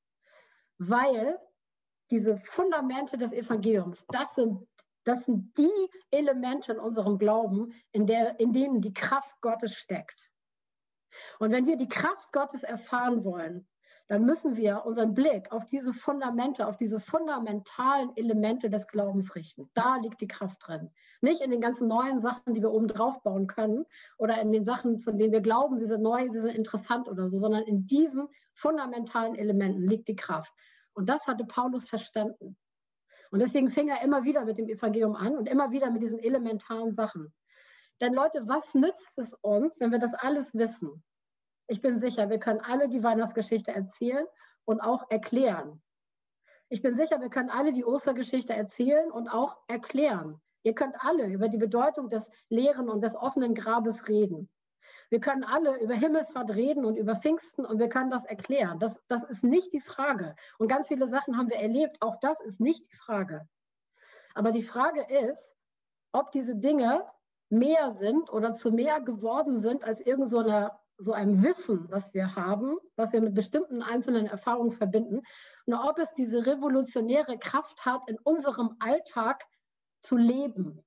Weil diese Fundamente des Evangeliums, das sind, das sind die Elemente in unserem Glauben, in, der, in denen die Kraft Gottes steckt. Und wenn wir die Kraft Gottes erfahren wollen, dann müssen wir unseren Blick auf diese Fundamente, auf diese fundamentalen Elemente des Glaubens richten. Da liegt die Kraft drin. Nicht in den ganzen neuen Sachen, die wir oben drauf bauen können oder in den Sachen, von denen wir glauben, sie sind neu, sie sind interessant oder so, sondern in diesen fundamentalen Elementen liegt die Kraft. Und das hatte Paulus verstanden. Und deswegen fing er immer wieder mit dem Evangelium an und immer wieder mit diesen elementaren Sachen. Denn Leute, was nützt es uns, wenn wir das alles wissen? Ich bin sicher, wir können alle die Weihnachtsgeschichte erzählen und auch erklären. Ich bin sicher, wir können alle die Ostergeschichte erzählen und auch erklären. Ihr könnt alle über die Bedeutung des leeren und des offenen Grabes reden. Wir können alle über Himmelfahrt reden und über Pfingsten und wir können das erklären. Das, das ist nicht die Frage. Und ganz viele Sachen haben wir erlebt. Auch das ist nicht die Frage. Aber die Frage ist, ob diese Dinge mehr sind oder zu mehr geworden sind als irgend so eine so einem Wissen, was wir haben, was wir mit bestimmten einzelnen Erfahrungen verbinden, und ob es diese revolutionäre Kraft hat, in unserem Alltag zu leben.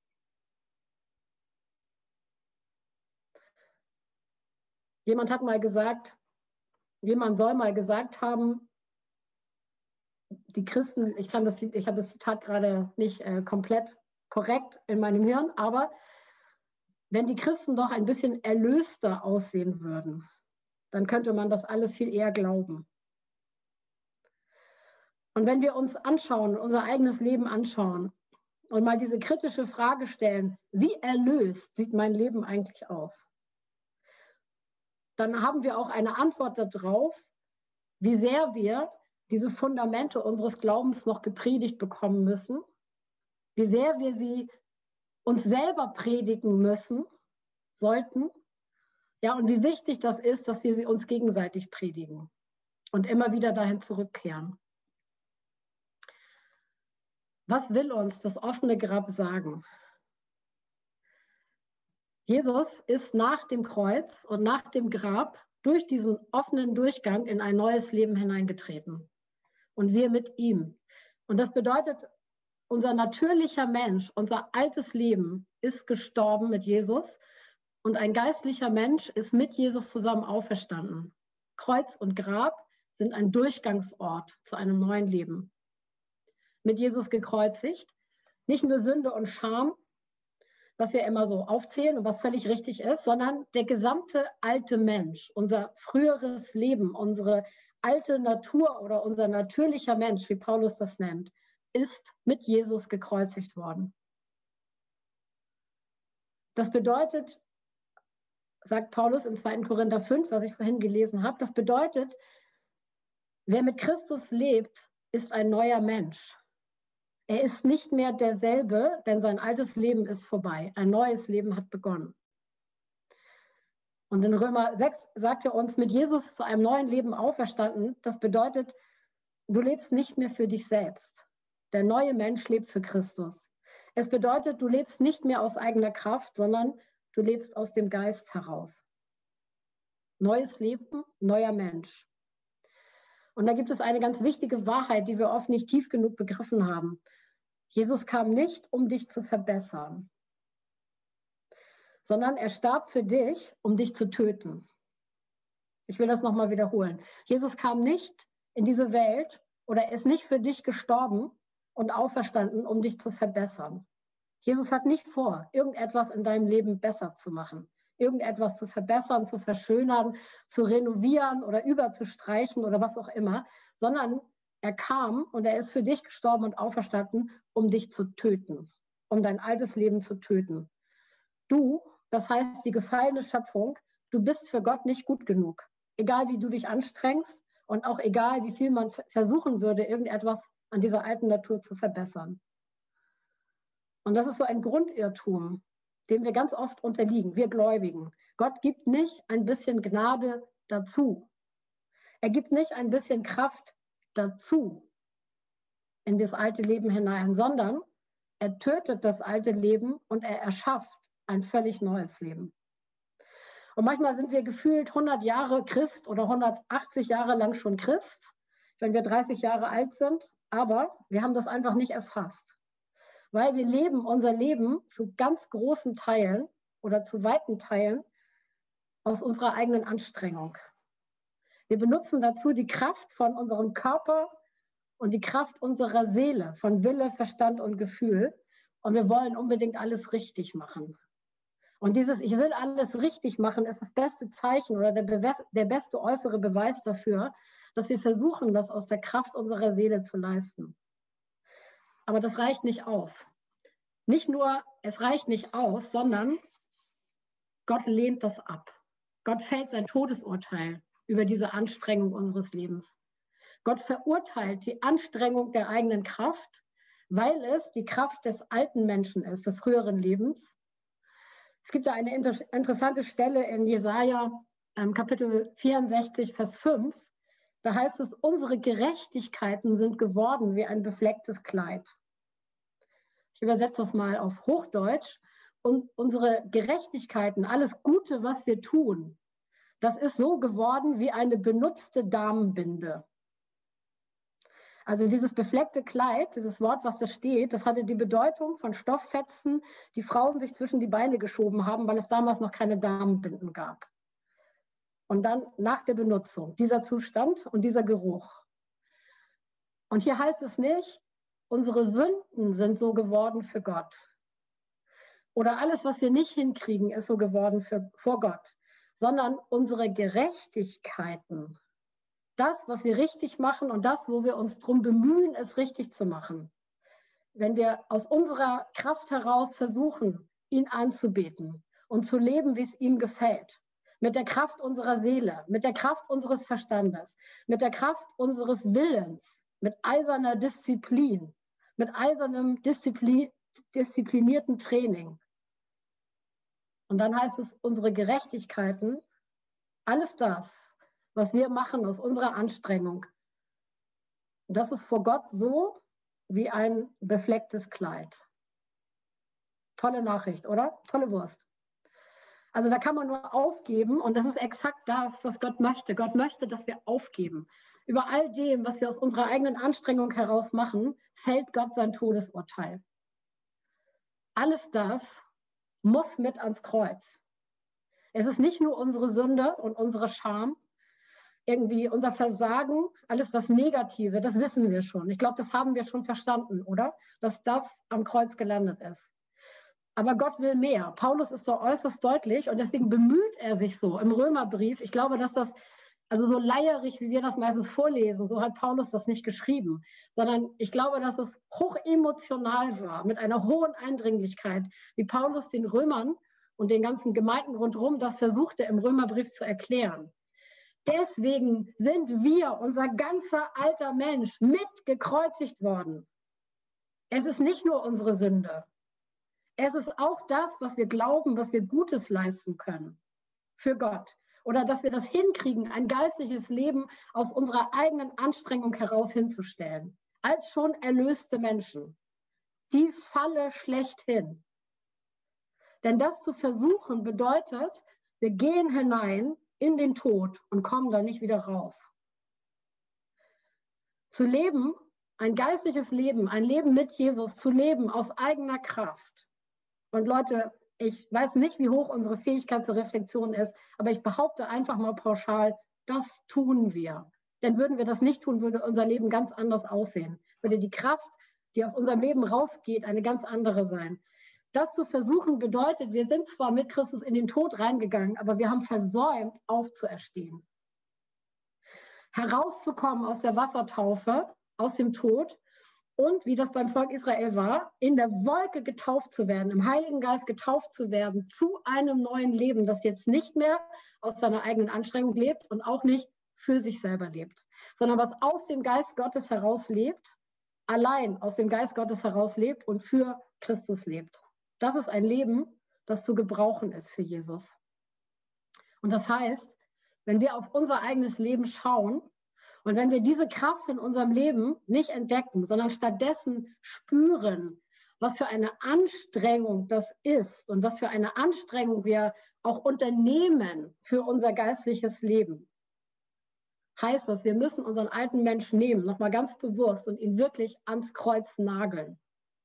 Jemand hat mal gesagt, jemand soll mal gesagt haben, die Christen, ich kann das, ich habe das Zitat gerade nicht äh, komplett korrekt in meinem Hirn, aber wenn die Christen doch ein bisschen erlöster aussehen würden, dann könnte man das alles viel eher glauben. Und wenn wir uns anschauen, unser eigenes Leben anschauen und mal diese kritische Frage stellen, wie erlöst sieht mein Leben eigentlich aus? Dann haben wir auch eine Antwort darauf, wie sehr wir diese Fundamente unseres Glaubens noch gepredigt bekommen müssen, wie sehr wir sie uns selber predigen müssen, sollten, ja, und wie wichtig das ist, dass wir sie uns gegenseitig predigen und immer wieder dahin zurückkehren. Was will uns das offene Grab sagen? Jesus ist nach dem Kreuz und nach dem Grab durch diesen offenen Durchgang in ein neues Leben hineingetreten. Und wir mit ihm. Und das bedeutet, unser natürlicher Mensch, unser altes Leben ist gestorben mit Jesus und ein geistlicher Mensch ist mit Jesus zusammen auferstanden. Kreuz und Grab sind ein Durchgangsort zu einem neuen Leben. Mit Jesus gekreuzigt, nicht nur Sünde und Scham, was wir immer so aufzählen und was völlig richtig ist, sondern der gesamte alte Mensch, unser früheres Leben, unsere alte Natur oder unser natürlicher Mensch, wie Paulus das nennt, ist mit Jesus gekreuzigt worden. Das bedeutet, sagt Paulus in zweiten Korinther fünf, was ich vorhin gelesen habe, das bedeutet, wer mit Christus lebt, ist ein neuer Mensch. Er ist nicht mehr derselbe, denn sein altes Leben ist vorbei. Ein neues Leben hat begonnen. Und in Römer sechs sagt er uns, mit Jesus zu einem neuen Leben auferstanden. Das bedeutet, du lebst nicht mehr für dich selbst. Der neue Mensch lebt für Christus. Es bedeutet, du lebst nicht mehr aus eigener Kraft, sondern du lebst aus dem Geist heraus. Neues Leben, neuer Mensch. Und da gibt es eine ganz wichtige Wahrheit, die wir oft nicht tief genug begriffen haben. Jesus kam nicht, um dich zu verbessern, sondern er starb für dich, um dich zu töten. Ich will das nochmal wiederholen. Jesus kam nicht in diese Welt oder ist nicht für dich gestorben und auferstanden, um dich zu verbessern. Jesus hat nicht vor, irgendetwas in deinem Leben besser zu machen, irgendetwas zu verbessern, zu verschönern, zu renovieren oder überzustreichen oder was auch immer, sondern er kam und er ist für dich gestorben und auferstanden, um dich zu töten, um dein altes Leben zu töten. Du, das heißt die gefallene Schöpfung, du bist für Gott nicht gut genug. Egal wie du dich anstrengst und auch egal wie viel man versuchen würde, irgendetwas an dieser alten Natur zu verbessern. Und das ist so ein Grundirrtum, dem wir ganz oft unterliegen, wir Gläubigen. Gott gibt nicht ein bisschen Gnade dazu. Er gibt nicht ein bisschen Kraft dazu in das alte Leben hinein, sondern er tötet das alte Leben und er erschafft ein völlig neues Leben. Und manchmal sind wir gefühlt hundert Jahre Christ oder hundertachtzig Jahre lang schon Christ, wenn wir dreißig Jahre alt sind, aber wir haben das einfach nicht erfasst. Weil wir leben unser Leben zu ganz großen Teilen oder zu weiten Teilen aus unserer eigenen Anstrengung. Wir benutzen dazu die Kraft von unserem Körper und die Kraft unserer Seele, von Wille, Verstand und Gefühl. Und wir wollen unbedingt alles richtig machen. Und dieses Ich will alles richtig machen ist das beste Zeichen oder der, Be- der beste äußere Beweis dafür, dass wir versuchen, das aus der Kraft unserer Seele zu leisten. Aber das reicht nicht aus. Nicht nur, es reicht nicht aus, sondern Gott lehnt das ab. Gott fällt sein Todesurteil über diese Anstrengung unseres Lebens. Gott verurteilt die Anstrengung der eigenen Kraft, weil es die Kraft des alten Menschen ist, des früheren Lebens. Es gibt da eine inter- interessante Stelle in Jesaja, ähm, Kapitel vierundsechzig, Vers fünf. Da heißt es, unsere Gerechtigkeiten sind geworden wie ein beflecktes Kleid. Ich übersetze das mal auf Hochdeutsch. Und unsere Gerechtigkeiten, alles Gute, was wir tun, das ist so geworden wie eine benutzte Damenbinde. Also dieses befleckte Kleid, dieses Wort, was da steht, das hatte die Bedeutung von Stofffetzen, die Frauen sich zwischen die Beine geschoben haben, weil es damals noch keine Damenbinden gab. Und dann nach der Benutzung, dieser Zustand und dieser Geruch. Und hier heißt es nicht, unsere Sünden sind so geworden für Gott. Oder alles, was wir nicht hinkriegen, ist so geworden für, vor Gott. Sondern unsere Gerechtigkeiten, das, was wir richtig machen und das, wo wir uns darum bemühen, es richtig zu machen. Wenn wir aus unserer Kraft heraus versuchen, ihn anzubeten und zu leben, wie es ihm gefällt, mit der Kraft unserer Seele, mit der Kraft unseres Verstandes, mit der Kraft unseres Willens, mit eiserner Disziplin, mit eisernem Disziplin, disziplinierten Training. Und dann heißt es, unsere Gerechtigkeiten, alles das, was wir machen aus unserer Anstrengung, das ist vor Gott so wie ein beflecktes Kleid. Tolle Nachricht, oder? Tolle Wurst. Also da kann man nur aufgeben und das ist exakt das, was Gott möchte. Gott möchte, dass wir aufgeben. Über all dem, was wir aus unserer eigenen Anstrengung heraus machen, fällt Gott sein Todesurteil. Alles das muss mit ans Kreuz. Es ist nicht nur unsere Sünde und unsere Scham, irgendwie unser Versagen, alles das Negative, das wissen wir schon. Ich glaube, das haben wir schon verstanden, oder? Dass das am Kreuz gelandet ist. Aber Gott will mehr. Paulus ist so äußerst deutlich und deswegen bemüht er sich so im Römerbrief. Ich glaube, dass das, also so leierig, wie wir das meistens vorlesen, so hat Paulus das nicht geschrieben, sondern ich glaube, dass es hochemotional war, mit einer hohen Eindringlichkeit, wie Paulus den Römern und den ganzen Gemeinden rundherum das versuchte, im Römerbrief zu erklären. Deswegen sind wir, unser ganzer alter Mensch, mit gekreuzigt worden. Es ist nicht nur unsere Sünde. Es ist auch das, was wir glauben, was wir Gutes leisten können für Gott. Oder dass wir das hinkriegen, ein geistliches Leben aus unserer eigenen Anstrengung heraus hinzustellen. Als schon erlöste Menschen. Die Falle schlechthin. Denn das zu versuchen bedeutet, wir gehen hinein in den Tod und kommen da nicht wieder raus. Zu leben, ein geistliches Leben, ein Leben mit Jesus, zu leben aus eigener Kraft. Und Leute, ich weiß nicht, wie hoch unsere Fähigkeit zur Reflexion ist, aber ich behaupte einfach mal pauschal, das tun wir. Denn würden wir das nicht tun, würde unser Leben ganz anders aussehen. Würde die Kraft, die aus unserem Leben rausgeht, eine ganz andere sein. Das zu versuchen bedeutet, wir sind zwar mit Christus in den Tod reingegangen, aber wir haben versäumt, aufzuerstehen. Herauszukommen aus der Wassertaufe, aus dem Tod und, wie das beim Volk Israel war, in der Wolke getauft zu werden, im Heiligen Geist getauft zu werden, zu einem neuen Leben, das jetzt nicht mehr aus seiner eigenen Anstrengung lebt und auch nicht für sich selber lebt, sondern was aus dem Geist Gottes heraus lebt, allein aus dem Geist Gottes heraus lebt und für Christus lebt. Das ist ein Leben, das zu gebrauchen ist für Jesus. Und das heißt, wenn wir auf unser eigenes Leben schauen und wenn wir diese Kraft in unserem Leben nicht entdecken, sondern stattdessen spüren, was für eine Anstrengung das ist und was für eine Anstrengung wir auch unternehmen für unser geistliches Leben, heißt das, wir müssen unseren alten Menschen nehmen, nochmal ganz bewusst und ihn wirklich ans Kreuz nageln.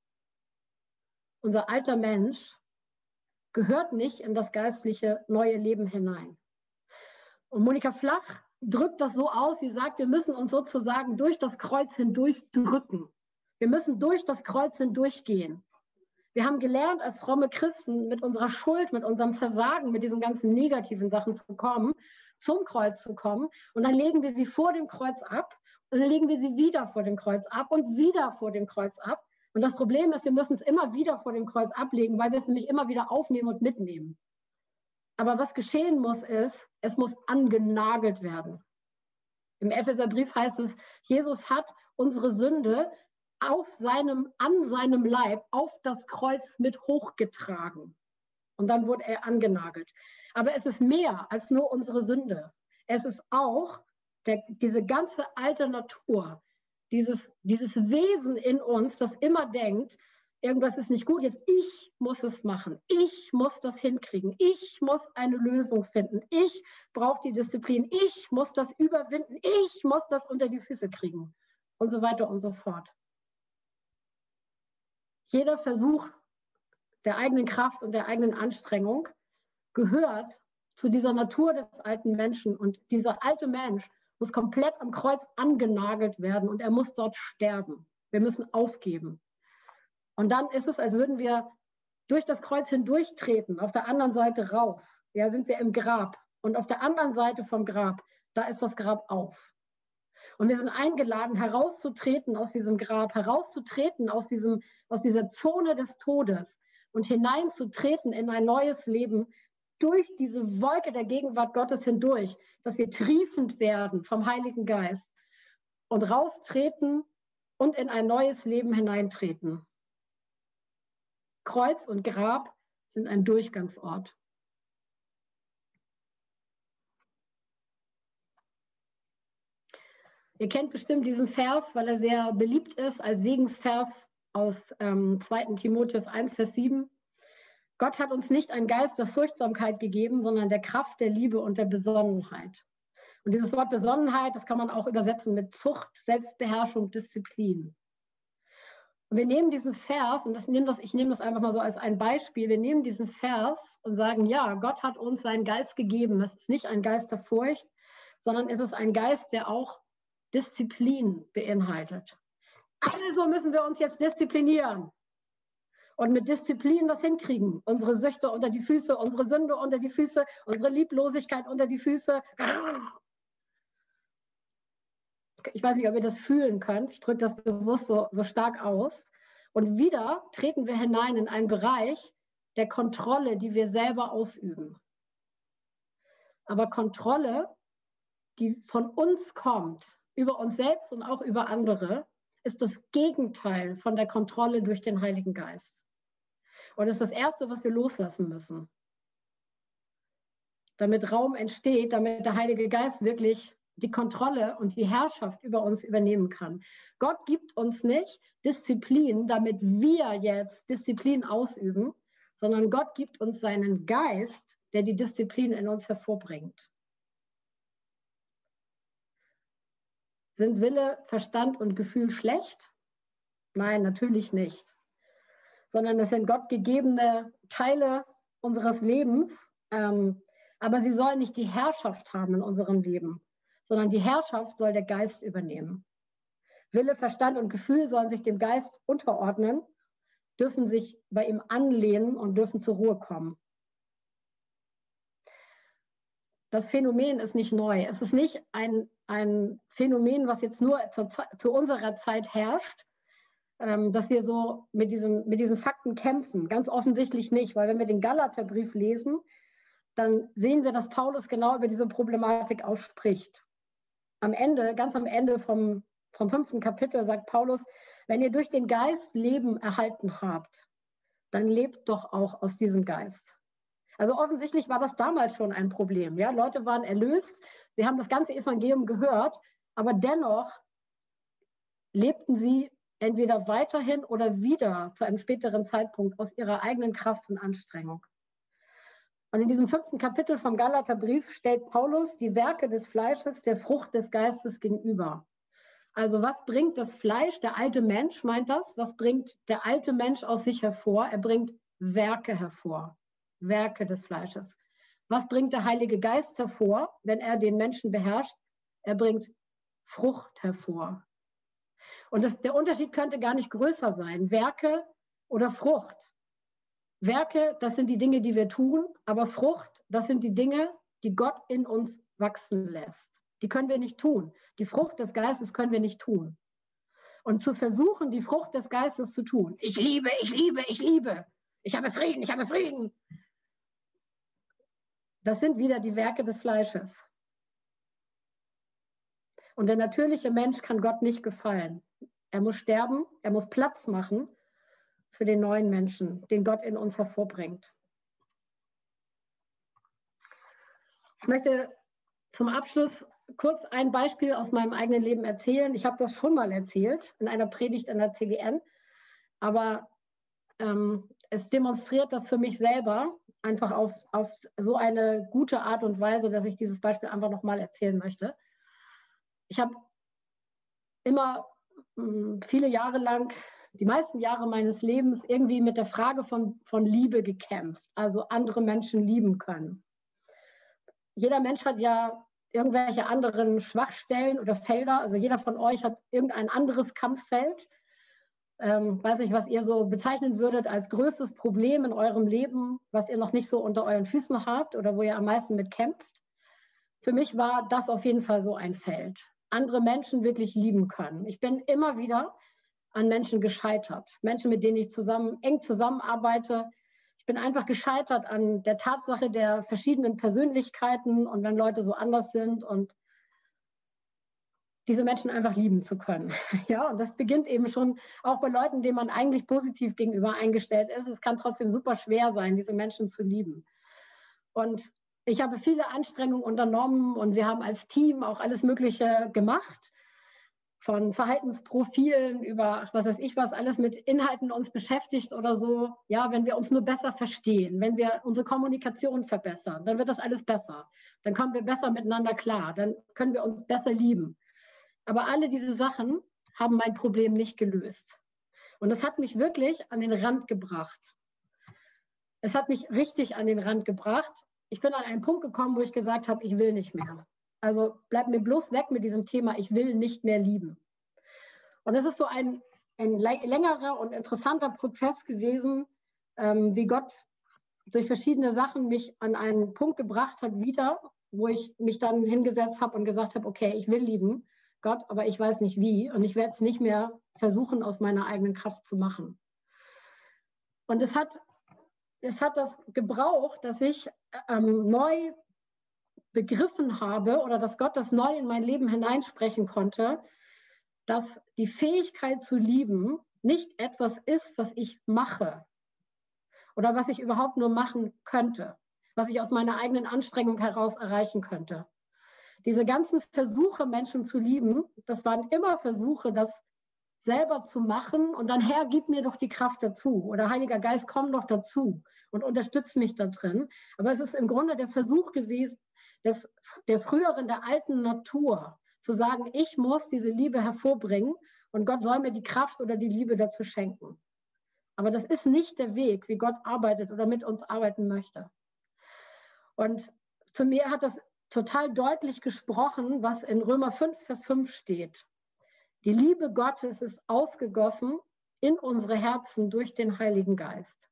Unser alter Mensch gehört nicht in das geistliche neue Leben hinein. Und Monika Flach drückt das so aus, sie sagt, wir müssen uns sozusagen durch das Kreuz hindurch drücken. Wir müssen durch das Kreuz hindurchgehen. Wir haben gelernt, als fromme Christen mit unserer Schuld, mit unserem Versagen, mit diesen ganzen negativen Sachen zu kommen, zum Kreuz zu kommen. Und dann legen wir sie vor dem Kreuz ab und dann legen wir sie wieder vor dem Kreuz ab und wieder vor dem Kreuz ab. Und das Problem ist, wir müssen es immer wieder vor dem Kreuz ablegen, weil wir es nämlich immer wieder aufnehmen und mitnehmen. Aber was geschehen muss, ist, es muss angenagelt werden. Im Epheserbrief heißt es, Jesus hat unsere Sünde auf seinem, an seinem Leib auf das Kreuz mit hochgetragen. Und dann wurde er angenagelt. Aber es ist mehr als nur unsere Sünde. Es ist auch der, diese ganze alte Natur, Dieses, dieses Wesen in uns, das immer denkt, irgendwas ist nicht gut, jetzt ich muss es machen, ich muss das hinkriegen, ich muss eine Lösung finden, ich brauche die Disziplin, ich muss das überwinden, ich muss das unter die Füße kriegen und so weiter und so fort. Jeder Versuch der eigenen Kraft und der eigenen Anstrengung gehört zu dieser Natur des alten Menschen und dieser alte Mensch muss komplett am Kreuz angenagelt werden und er muss dort sterben. Wir müssen aufgeben. Und dann ist es, als würden wir durch das Kreuz hindurchtreten, auf der anderen Seite raus. Ja, sind wir im Grab. Und auf der anderen Seite vom Grab, da ist das Grab auf. Und wir sind eingeladen, herauszutreten aus diesem Grab, herauszutreten aus, diesem, aus dieser Zone des Todes und hineinzutreten in ein neues Leben, durch diese Wolke der Gegenwart Gottes hindurch, dass wir triefend werden vom Heiligen Geist und raustreten und in ein neues Leben hineintreten. Kreuz und Grab sind ein Durchgangsort. Ihr kennt bestimmt diesen Vers, weil er sehr beliebt ist, als Segensvers aus ähm, zweiten Timotheus eins, Vers sieben. Gott hat uns nicht einen Geist der Furchtsamkeit gegeben, sondern der Kraft, der Liebe und der Besonnenheit. Und dieses Wort Besonnenheit, das kann man auch übersetzen mit Zucht, Selbstbeherrschung, Disziplin. Und wir nehmen diesen Vers, und das, nehmen das, ich nehme das einfach mal so als ein Beispiel, wir nehmen diesen Vers und sagen, ja, Gott hat uns seinen Geist gegeben. Das ist nicht ein Geist der Furcht, sondern es ist ein Geist, der auch Disziplin beinhaltet. Also müssen wir uns jetzt disziplinieren und mit Disziplin das hinkriegen. Unsere Süchte unter die Füße, unsere Sünde unter die Füße, unsere Lieblosigkeit unter die Füße. Ich weiß nicht, ob ihr das fühlen könnt. Ich drücke das bewusst so, so stark aus. Und wieder treten wir hinein in einen Bereich der Kontrolle, die wir selber ausüben. Aber Kontrolle, die von uns kommt, über uns selbst und auch über andere, ist das Gegenteil von der Kontrolle durch den Heiligen Geist. Und das ist das Erste, was wir loslassen müssen. Damit Raum entsteht, damit der Heilige Geist wirklich die Kontrolle und die Herrschaft über uns übernehmen kann. Gott gibt uns nicht Disziplin, damit wir jetzt Disziplin ausüben, sondern Gott gibt uns seinen Geist, der die Disziplin in uns hervorbringt. Sind Wille, Verstand und Gefühl schlecht? Nein, natürlich nicht. Sondern es sind Gott gegebene Teile unseres Lebens, ähm, aber sie sollen nicht die Herrschaft haben in unserem Leben, sondern die Herrschaft soll der Geist übernehmen. Wille, Verstand und Gefühl sollen sich dem Geist unterordnen, dürfen sich bei ihm anlehnen und dürfen zur Ruhe kommen. Das Phänomen ist nicht neu. Es ist nicht ein, ein Phänomen, was jetzt nur zu, zu unserer Zeit herrscht, ähm, dass wir so mit, diesem, mit diesen Fakten kämpfen. Ganz offensichtlich nicht, weil wenn wir den Galaterbrief lesen, dann sehen wir, dass Paulus genau über diese Problematik ausspricht. Am Ende, ganz am Ende vom, vom fünften Kapitel sagt Paulus, wenn ihr durch den Geist Leben erhalten habt, dann lebt doch auch aus diesem Geist. Also offensichtlich war das damals schon ein Problem. Ja? Leute waren erlöst, sie haben das ganze Evangelium gehört, aber dennoch lebten sie entweder weiterhin oder wieder zu einem späteren Zeitpunkt aus ihrer eigenen Kraft und Anstrengung. Und in diesem fünften Kapitel vom Galaterbrief stellt Paulus die Werke des Fleisches der Frucht des Geistes gegenüber. Also was bringt das Fleisch, der alte Mensch meint das, was bringt der alte Mensch aus sich hervor? Er bringt Werke hervor. Werke des Fleisches. Was bringt der Heilige Geist hervor, wenn er den Menschen beherrscht? Er bringt Frucht hervor. Und das, der Unterschied könnte gar nicht größer sein. Werke oder Frucht. Werke, das sind die Dinge, die wir tun, aber Frucht, das sind die Dinge, die Gott in uns wachsen lässt. Die können wir nicht tun. Die Frucht des Geistes können wir nicht tun. Und zu versuchen, die Frucht des Geistes zu tun. Ich liebe, ich liebe, ich liebe. Ich habe Frieden, ich habe Frieden. Das sind wieder die Werke des Fleisches. Und der natürliche Mensch kann Gott nicht gefallen. Er muss sterben, er muss Platz machen für den neuen Menschen, den Gott in uns hervorbringt. Ich möchte zum Abschluss kurz ein Beispiel aus meinem eigenen Leben erzählen. Ich habe das schon mal erzählt in einer Predigt an der C G N, aber ähm, es demonstriert das für mich selber einfach auf, auf so eine gute Art und Weise, dass ich dieses Beispiel einfach nochmal erzählen möchte. Ich habe immer mh, viele Jahre lang, die meisten Jahre meines Lebens irgendwie mit der Frage von, von Liebe gekämpft, also andere Menschen lieben können. Jeder Mensch hat ja irgendwelche anderen Schwachstellen oder Felder, also jeder von euch hat irgendein anderes Kampffeld. Ähm, weiß nicht, was ihr so bezeichnen würdet als größtes Problem in eurem Leben, was ihr noch nicht so unter euren Füßen habt oder wo ihr am meisten mit kämpft. Für mich war das auf jeden Fall so ein Feld. Andere Menschen wirklich lieben können. Ich bin immer wieder an Menschen gescheitert. Menschen, mit denen ich zusammen, eng zusammenarbeite. Ich bin einfach gescheitert an der Tatsache der verschiedenen Persönlichkeiten und wenn Leute so anders sind und diese Menschen einfach lieben zu können. Ja, und das beginnt eben schon auch bei Leuten, denen man eigentlich positiv gegenüber eingestellt ist. Es kann trotzdem super schwer sein, diese Menschen zu lieben. Und ich habe viele Anstrengungen unternommen und wir haben als Team auch alles Mögliche gemacht. Von Verhaltensprofilen über, was weiß ich was, alles mit Inhalten uns beschäftigt oder so. Ja, wenn wir uns nur besser verstehen, wenn wir unsere Kommunikation verbessern, dann wird das alles besser. Dann kommen wir besser miteinander klar, dann können wir uns besser lieben. Aber alle diese Sachen haben mein Problem nicht gelöst. Und das hat mich wirklich an den Rand gebracht. Es hat mich richtig an den Rand gebracht. Ich bin an einen Punkt gekommen, wo ich gesagt habe, ich will nicht mehr. Also bleib mir bloß weg mit diesem Thema, ich will nicht mehr lieben. Und es ist so ein, ein längerer und interessanter Prozess gewesen, ähm, wie Gott durch verschiedene Sachen mich an einen Punkt gebracht hat wieder, wo ich mich dann hingesetzt habe und gesagt habe, okay, ich will lieben, Gott, aber ich weiß nicht wie und ich werde es nicht mehr versuchen, aus meiner eigenen Kraft zu machen. Und es hat, es hat das gebraucht, dass ich ähm, neu begriffen habe oder dass Gott das neu in mein Leben hineinsprechen konnte, dass die Fähigkeit zu lieben nicht etwas ist, was ich mache oder was ich überhaupt nur machen könnte, was ich aus meiner eigenen Anstrengung heraus erreichen könnte. Diese ganzen Versuche, Menschen zu lieben, das waren immer Versuche, das selber zu machen und dann, Herr, gib mir doch die Kraft dazu oder Heiliger Geist, komm doch dazu und unterstütze mich da drin. Aber es ist im Grunde der Versuch gewesen, des, der früheren, der alten Natur, zu sagen, ich muss diese Liebe hervorbringen und Gott soll mir die Kraft oder die Liebe dazu schenken. Aber das ist nicht der Weg, wie Gott arbeitet oder mit uns arbeiten möchte. Und zu mir hat das total deutlich gesprochen, was in Römer fünf, Vers fünf steht. Die Liebe Gottes ist ausgegossen in unsere Herzen durch den Heiligen Geist.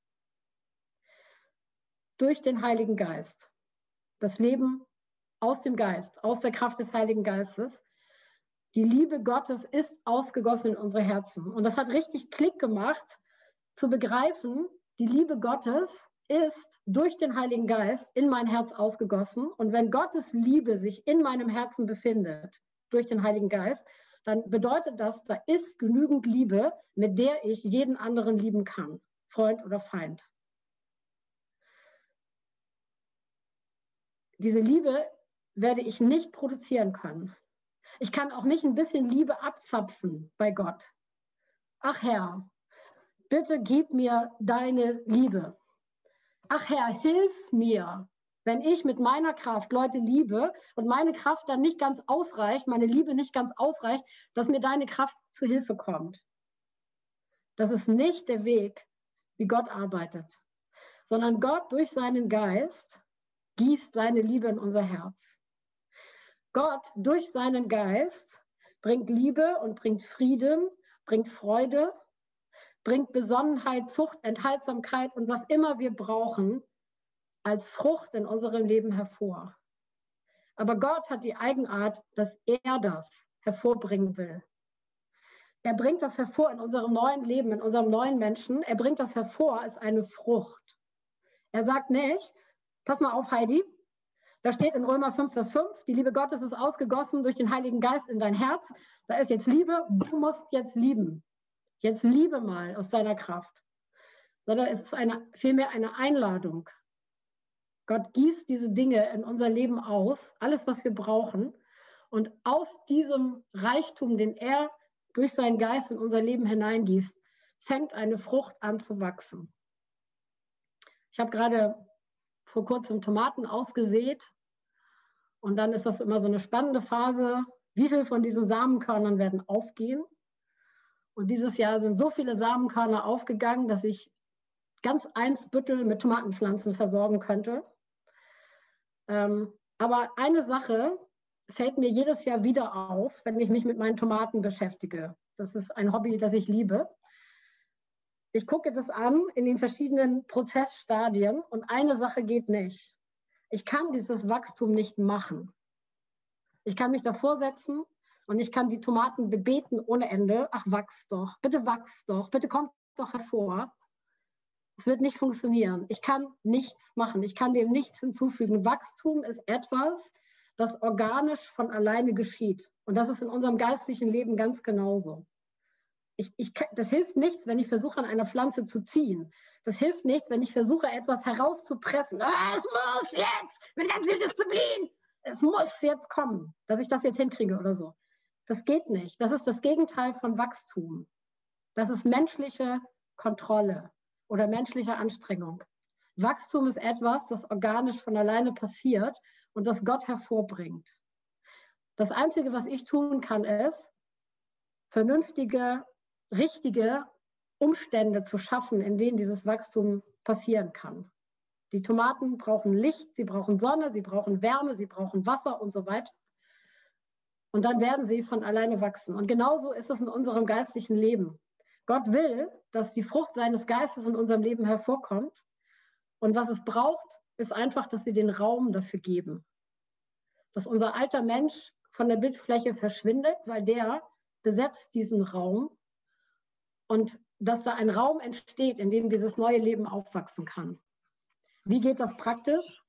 Durch den Heiligen Geist. Das Leben aus dem Geist, aus der Kraft des Heiligen Geistes. Die Liebe Gottes ist ausgegossen in unsere Herzen. Und das hat richtig Klick gemacht, zu begreifen, die Liebe Gottes ist durch den Heiligen Geist in mein Herz ausgegossen. Und wenn Gottes Liebe sich in meinem Herzen befindet, durch den Heiligen Geist, dann bedeutet das, da ist genügend Liebe, mit der ich jeden anderen lieben kann, Freund oder Feind. Diese Liebe werde ich nicht produzieren können. Ich kann auch nicht ein bisschen Liebe abzapfen bei Gott. Ach Herr, bitte gib mir deine Liebe. Ach Herr, hilf mir, wenn ich mit meiner Kraft Leute liebe und meine Kraft dann nicht ganz ausreicht, meine Liebe nicht ganz ausreicht, dass mir deine Kraft zu Hilfe kommt. Das ist nicht der Weg, wie Gott arbeitet, sondern Gott durch seinen Geist gießt seine Liebe in unser Herz. Gott durch seinen Geist bringt Liebe und bringt Frieden, bringt Freude, bringt Besonnenheit, Zucht, Enthaltsamkeit und was immer wir brauchen als Frucht in unserem Leben hervor. Aber Gott hat die Eigenart, dass er das hervorbringen will. Er bringt das hervor in unserem neuen Leben, in unserem neuen Menschen. Er bringt das hervor als eine Frucht. Er sagt nicht, pass mal auf, Heidi, da steht in Römer fünf, Vers fünf, die Liebe Gottes ist ausgegossen durch den Heiligen Geist in dein Herz. Da ist jetzt Liebe, du musst jetzt lieben. Jetzt liebe mal aus deiner Kraft. Sondern es ist eine, vielmehr eine Einladung. Gott gießt diese Dinge in unser Leben aus, alles, was wir brauchen. Und aus diesem Reichtum, den er durch seinen Geist in unser Leben hineingießt, fängt eine Frucht an zu wachsen. Ich habe gerade vor kurzem Tomaten ausgesät und dann ist das immer so eine spannende Phase. Wie viel von diesen Samenkörnern werden aufgehen? Und dieses Jahr sind so viele Samenkörner aufgegangen, dass ich ganz Eimsbüttel mit Tomatenpflanzen versorgen könnte. Ähm, aber eine Sache fällt mir jedes Jahr wieder auf, wenn ich mich mit meinen Tomaten beschäftige. Das ist ein Hobby, das ich liebe. Ich gucke das an in den verschiedenen Prozessstadien und eine Sache geht nicht. Ich kann dieses Wachstum nicht machen. Ich kann mich davor setzen und ich kann die Tomaten bebeten ohne Ende. Ach, wachs doch, bitte wachs doch, bitte kommt doch hervor. Es wird nicht funktionieren. Ich kann nichts machen. Ich kann dem nichts hinzufügen. Wachstum ist etwas, das organisch von alleine geschieht. Und das ist in unserem geistlichen Leben ganz genauso. Ich, ich, das hilft nichts, wenn ich versuche, an einer Pflanze zu ziehen. Das hilft nichts, wenn ich versuche, etwas herauszupressen. Ah, es muss jetzt, mit ganz viel Disziplin, es muss jetzt kommen, dass ich das jetzt hinkriege oder so. Das geht nicht. Das ist das Gegenteil von Wachstum. Das ist menschliche Kontrolle oder menschliche Anstrengung. Wachstum ist etwas, das organisch von alleine passiert und das Gott hervorbringt. Das Einzige, was ich tun kann, ist, vernünftige, richtige Umstände zu schaffen, in denen dieses Wachstum passieren kann. Die Tomaten brauchen Licht, sie brauchen Sonne, sie brauchen Wärme, sie brauchen Wasser und so weiter. Und dann werden sie von alleine wachsen. Und genauso ist es in unserem geistlichen Leben. Gott will, dass die Frucht seines Geistes in unserem Leben hervorkommt. Und was es braucht, ist einfach, dass wir den Raum dafür geben. Dass unser alter Mensch von der Bildfläche verschwindet, weil der besetzt diesen Raum. Und dass da ein Raum entsteht, in dem dieses neue Leben aufwachsen kann. Wie geht das praktisch?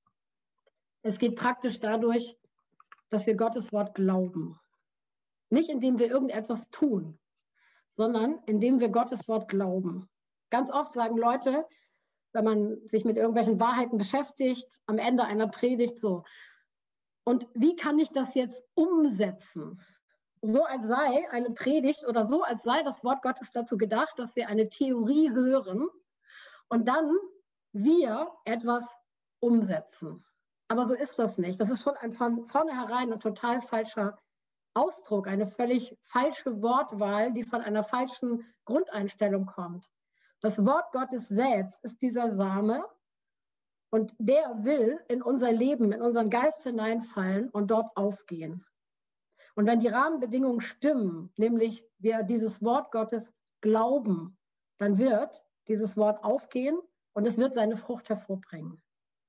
Es geht praktisch dadurch, dass wir Gottes Wort glauben. Nicht indem wir irgendetwas tun, sondern indem wir Gottes Wort glauben. Ganz oft sagen Leute, wenn man sich mit irgendwelchen Wahrheiten beschäftigt, am Ende einer Predigt so, und wie kann ich das jetzt umsetzen? So als sei eine Predigt oder so als sei das Wort Gottes dazu gedacht, dass wir eine Theorie hören und dann wir etwas umsetzen. Aber so ist das nicht. Das ist schon ein von vornherein ein total falscher Ausdruck, eine völlig falsche Wortwahl, die von einer falschen Grundeinstellung kommt. Das Wort Gottes selbst ist dieser Same und der will in unser Leben, in unseren Geist hineinfallen und dort aufgehen. Und wenn die Rahmenbedingungen stimmen, nämlich wir dieses Wort Gottes glauben, dann wird dieses Wort aufgehen und es wird seine Frucht hervorbringen.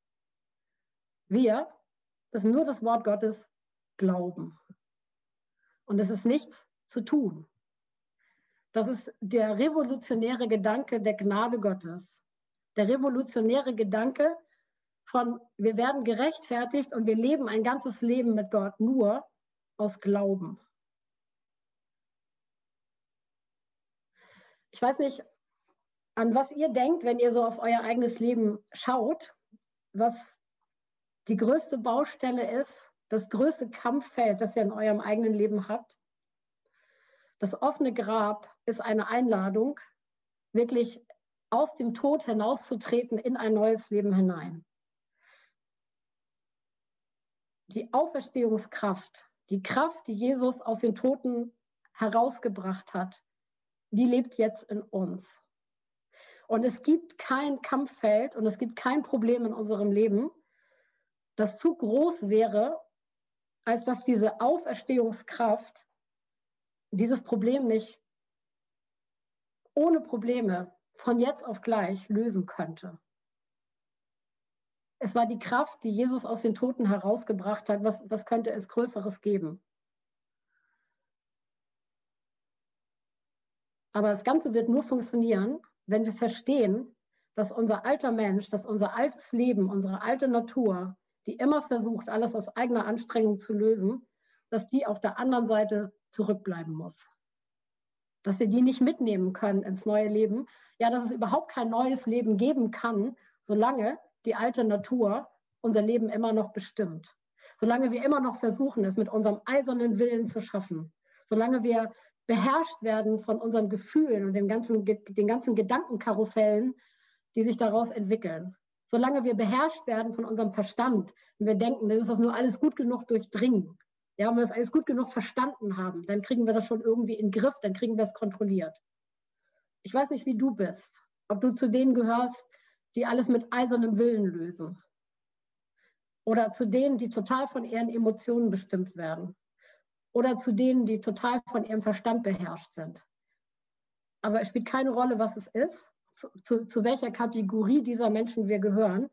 Wir müssen nur das Wort Gottes glauben. Und es ist nichts zu tun. Das ist der revolutionäre Gedanke der Gnade Gottes. Der revolutionäre Gedanke von, wir werden gerechtfertigt und wir leben ein ganzes Leben mit Gott nur aus Glauben. Ich weiß nicht, an was ihr denkt, wenn ihr so auf euer eigenes Leben schaut, was die größte Baustelle ist, das größte Kampffeld, das ihr in eurem eigenen Leben habt. Das offene Grab ist eine Einladung, wirklich aus dem Tod hinauszutreten in ein neues Leben hinein. Die Auferstehungskraft, die Kraft, die Jesus aus den Toten herausgebracht hat, die lebt jetzt in uns. Und es gibt kein Kampffeld und es gibt kein Problem in unserem Leben, das zu groß wäre, als dass diese Auferstehungskraft dieses Problem nicht ohne Probleme von jetzt auf gleich lösen könnte. Es war die Kraft, die Jesus aus den Toten herausgebracht hat. Was, was könnte es Größeres geben? Aber das Ganze wird nur funktionieren, wenn wir verstehen, dass unser alter Mensch, dass unser altes Leben, unsere alte Natur, die immer versucht, alles aus eigener Anstrengung zu lösen, dass die auf der anderen Seite zurückbleiben muss. Dass wir die nicht mitnehmen können ins neue Leben. Ja, dass es überhaupt kein neues Leben geben kann, solange die alte Natur unser Leben immer noch bestimmt. Solange wir immer noch versuchen, es mit unserem eisernen Willen zu schaffen. Solange wir beherrscht werden von unseren Gefühlen und den ganzen, den ganzen Gedankenkarussellen, die sich daraus entwickeln. Solange wir beherrscht werden von unserem Verstand und wir denken, wir müssen das nur alles gut genug durchdringen. Ja, wenn wir das alles gut genug verstanden haben, dann kriegen wir das schon irgendwie in den Griff, dann kriegen wir es kontrolliert. Ich weiß nicht, wie du bist, ob du zu denen gehörst, die alles mit eisernem Willen lösen. Oder zu denen, die total von ihren Emotionen bestimmt werden. Oder zu denen, die total von ihrem Verstand beherrscht sind. Aber es spielt keine Rolle, was es ist, zu, zu, zu welcher Kategorie dieser Menschen wir gehören.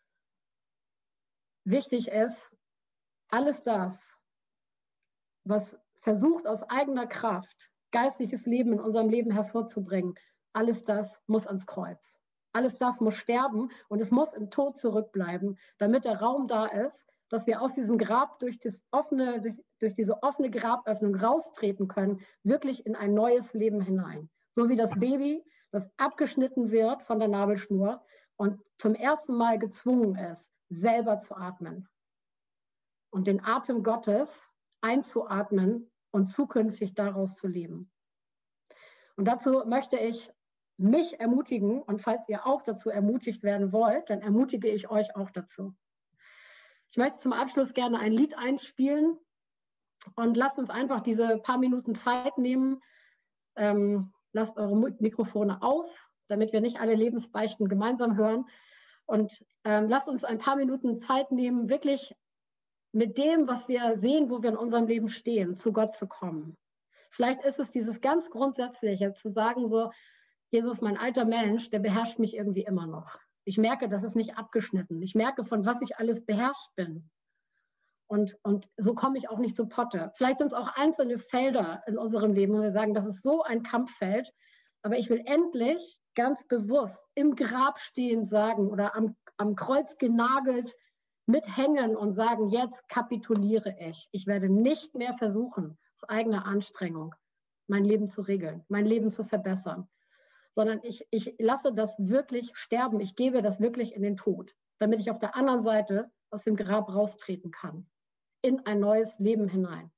Wichtig ist, alles das, was versucht aus eigener Kraft geistliches Leben in unserem Leben hervorzubringen, alles das muss ans Kreuz. Alles das muss sterben und es muss im Tod zurückbleiben, damit der Raum da ist, dass wir aus diesem Grab durch, das offene, durch, durch diese offene Graböffnung raustreten können, wirklich in ein neues Leben hinein. So wie das Baby, das abgeschnitten wird von der Nabelschnur und zum ersten Mal gezwungen ist, selber zu atmen und den Atem Gottes einzuatmen und zukünftig daraus zu leben. Und dazu möchte ich mich ermutigen, und falls ihr auch dazu ermutigt werden wollt, dann ermutige ich euch auch dazu. Ich möchte zum Abschluss gerne ein Lied einspielen und lasst uns einfach diese paar Minuten Zeit nehmen. Ähm, lasst eure Mikrofone aus, damit wir nicht alle Lebensbeichten gemeinsam hören. Und ähm, lasst uns ein paar Minuten Zeit nehmen, wirklich mit dem, was wir sehen, wo wir in unserem Leben stehen, zu Gott zu kommen. Vielleicht ist es dieses ganz Grundsätzliche, zu sagen so, Jesus, mein alter Mensch, der beherrscht mich irgendwie immer noch. Ich merke, das ist nicht abgeschnitten. Ich merke, von was ich alles beherrscht bin. Und, und so komme ich auch nicht zu Potte. Vielleicht sind es auch einzelne Felder in unserem Leben, wo wir sagen, das ist so ein Kampffeld. Aber ich will endlich ganz bewusst im Grab stehen sagen oder am, am Kreuz genagelt mithängen und sagen, jetzt kapituliere ich. Ich werde nicht mehr versuchen, aus eigener Anstrengung mein Leben zu regeln, mein Leben zu verbessern, sondern ich, ich lasse das wirklich sterben. Ich gebe das wirklich in den Tod, damit ich auf der anderen Seite aus dem Grab raustreten kann, in ein neues Leben hinein.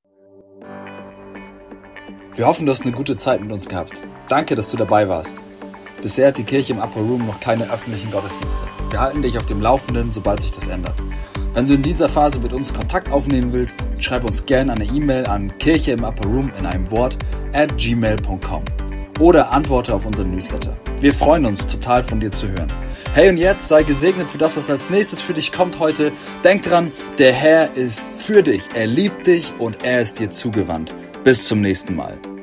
Wir hoffen, du hast eine gute Zeit mit uns gehabt. Danke, dass du dabei warst. Bisher hat die Kirche im Upper Room noch keine öffentlichen Gottesdienste. Wir halten dich auf dem Laufenden, sobald sich das ändert. Wenn du in dieser Phase mit uns Kontakt aufnehmen willst, schreib uns gerne eine E-Mail an kirche im upper room in einem Wort at gmail punkt com oder antworte auf unseren Newsletter. Wir freuen uns total, von dir zu hören. Hey, und jetzt sei gesegnet für das, was als nächstes für dich kommt heute. Denk dran, der Herr ist für dich, er liebt dich und er ist dir zugewandt. Bis zum nächsten Mal.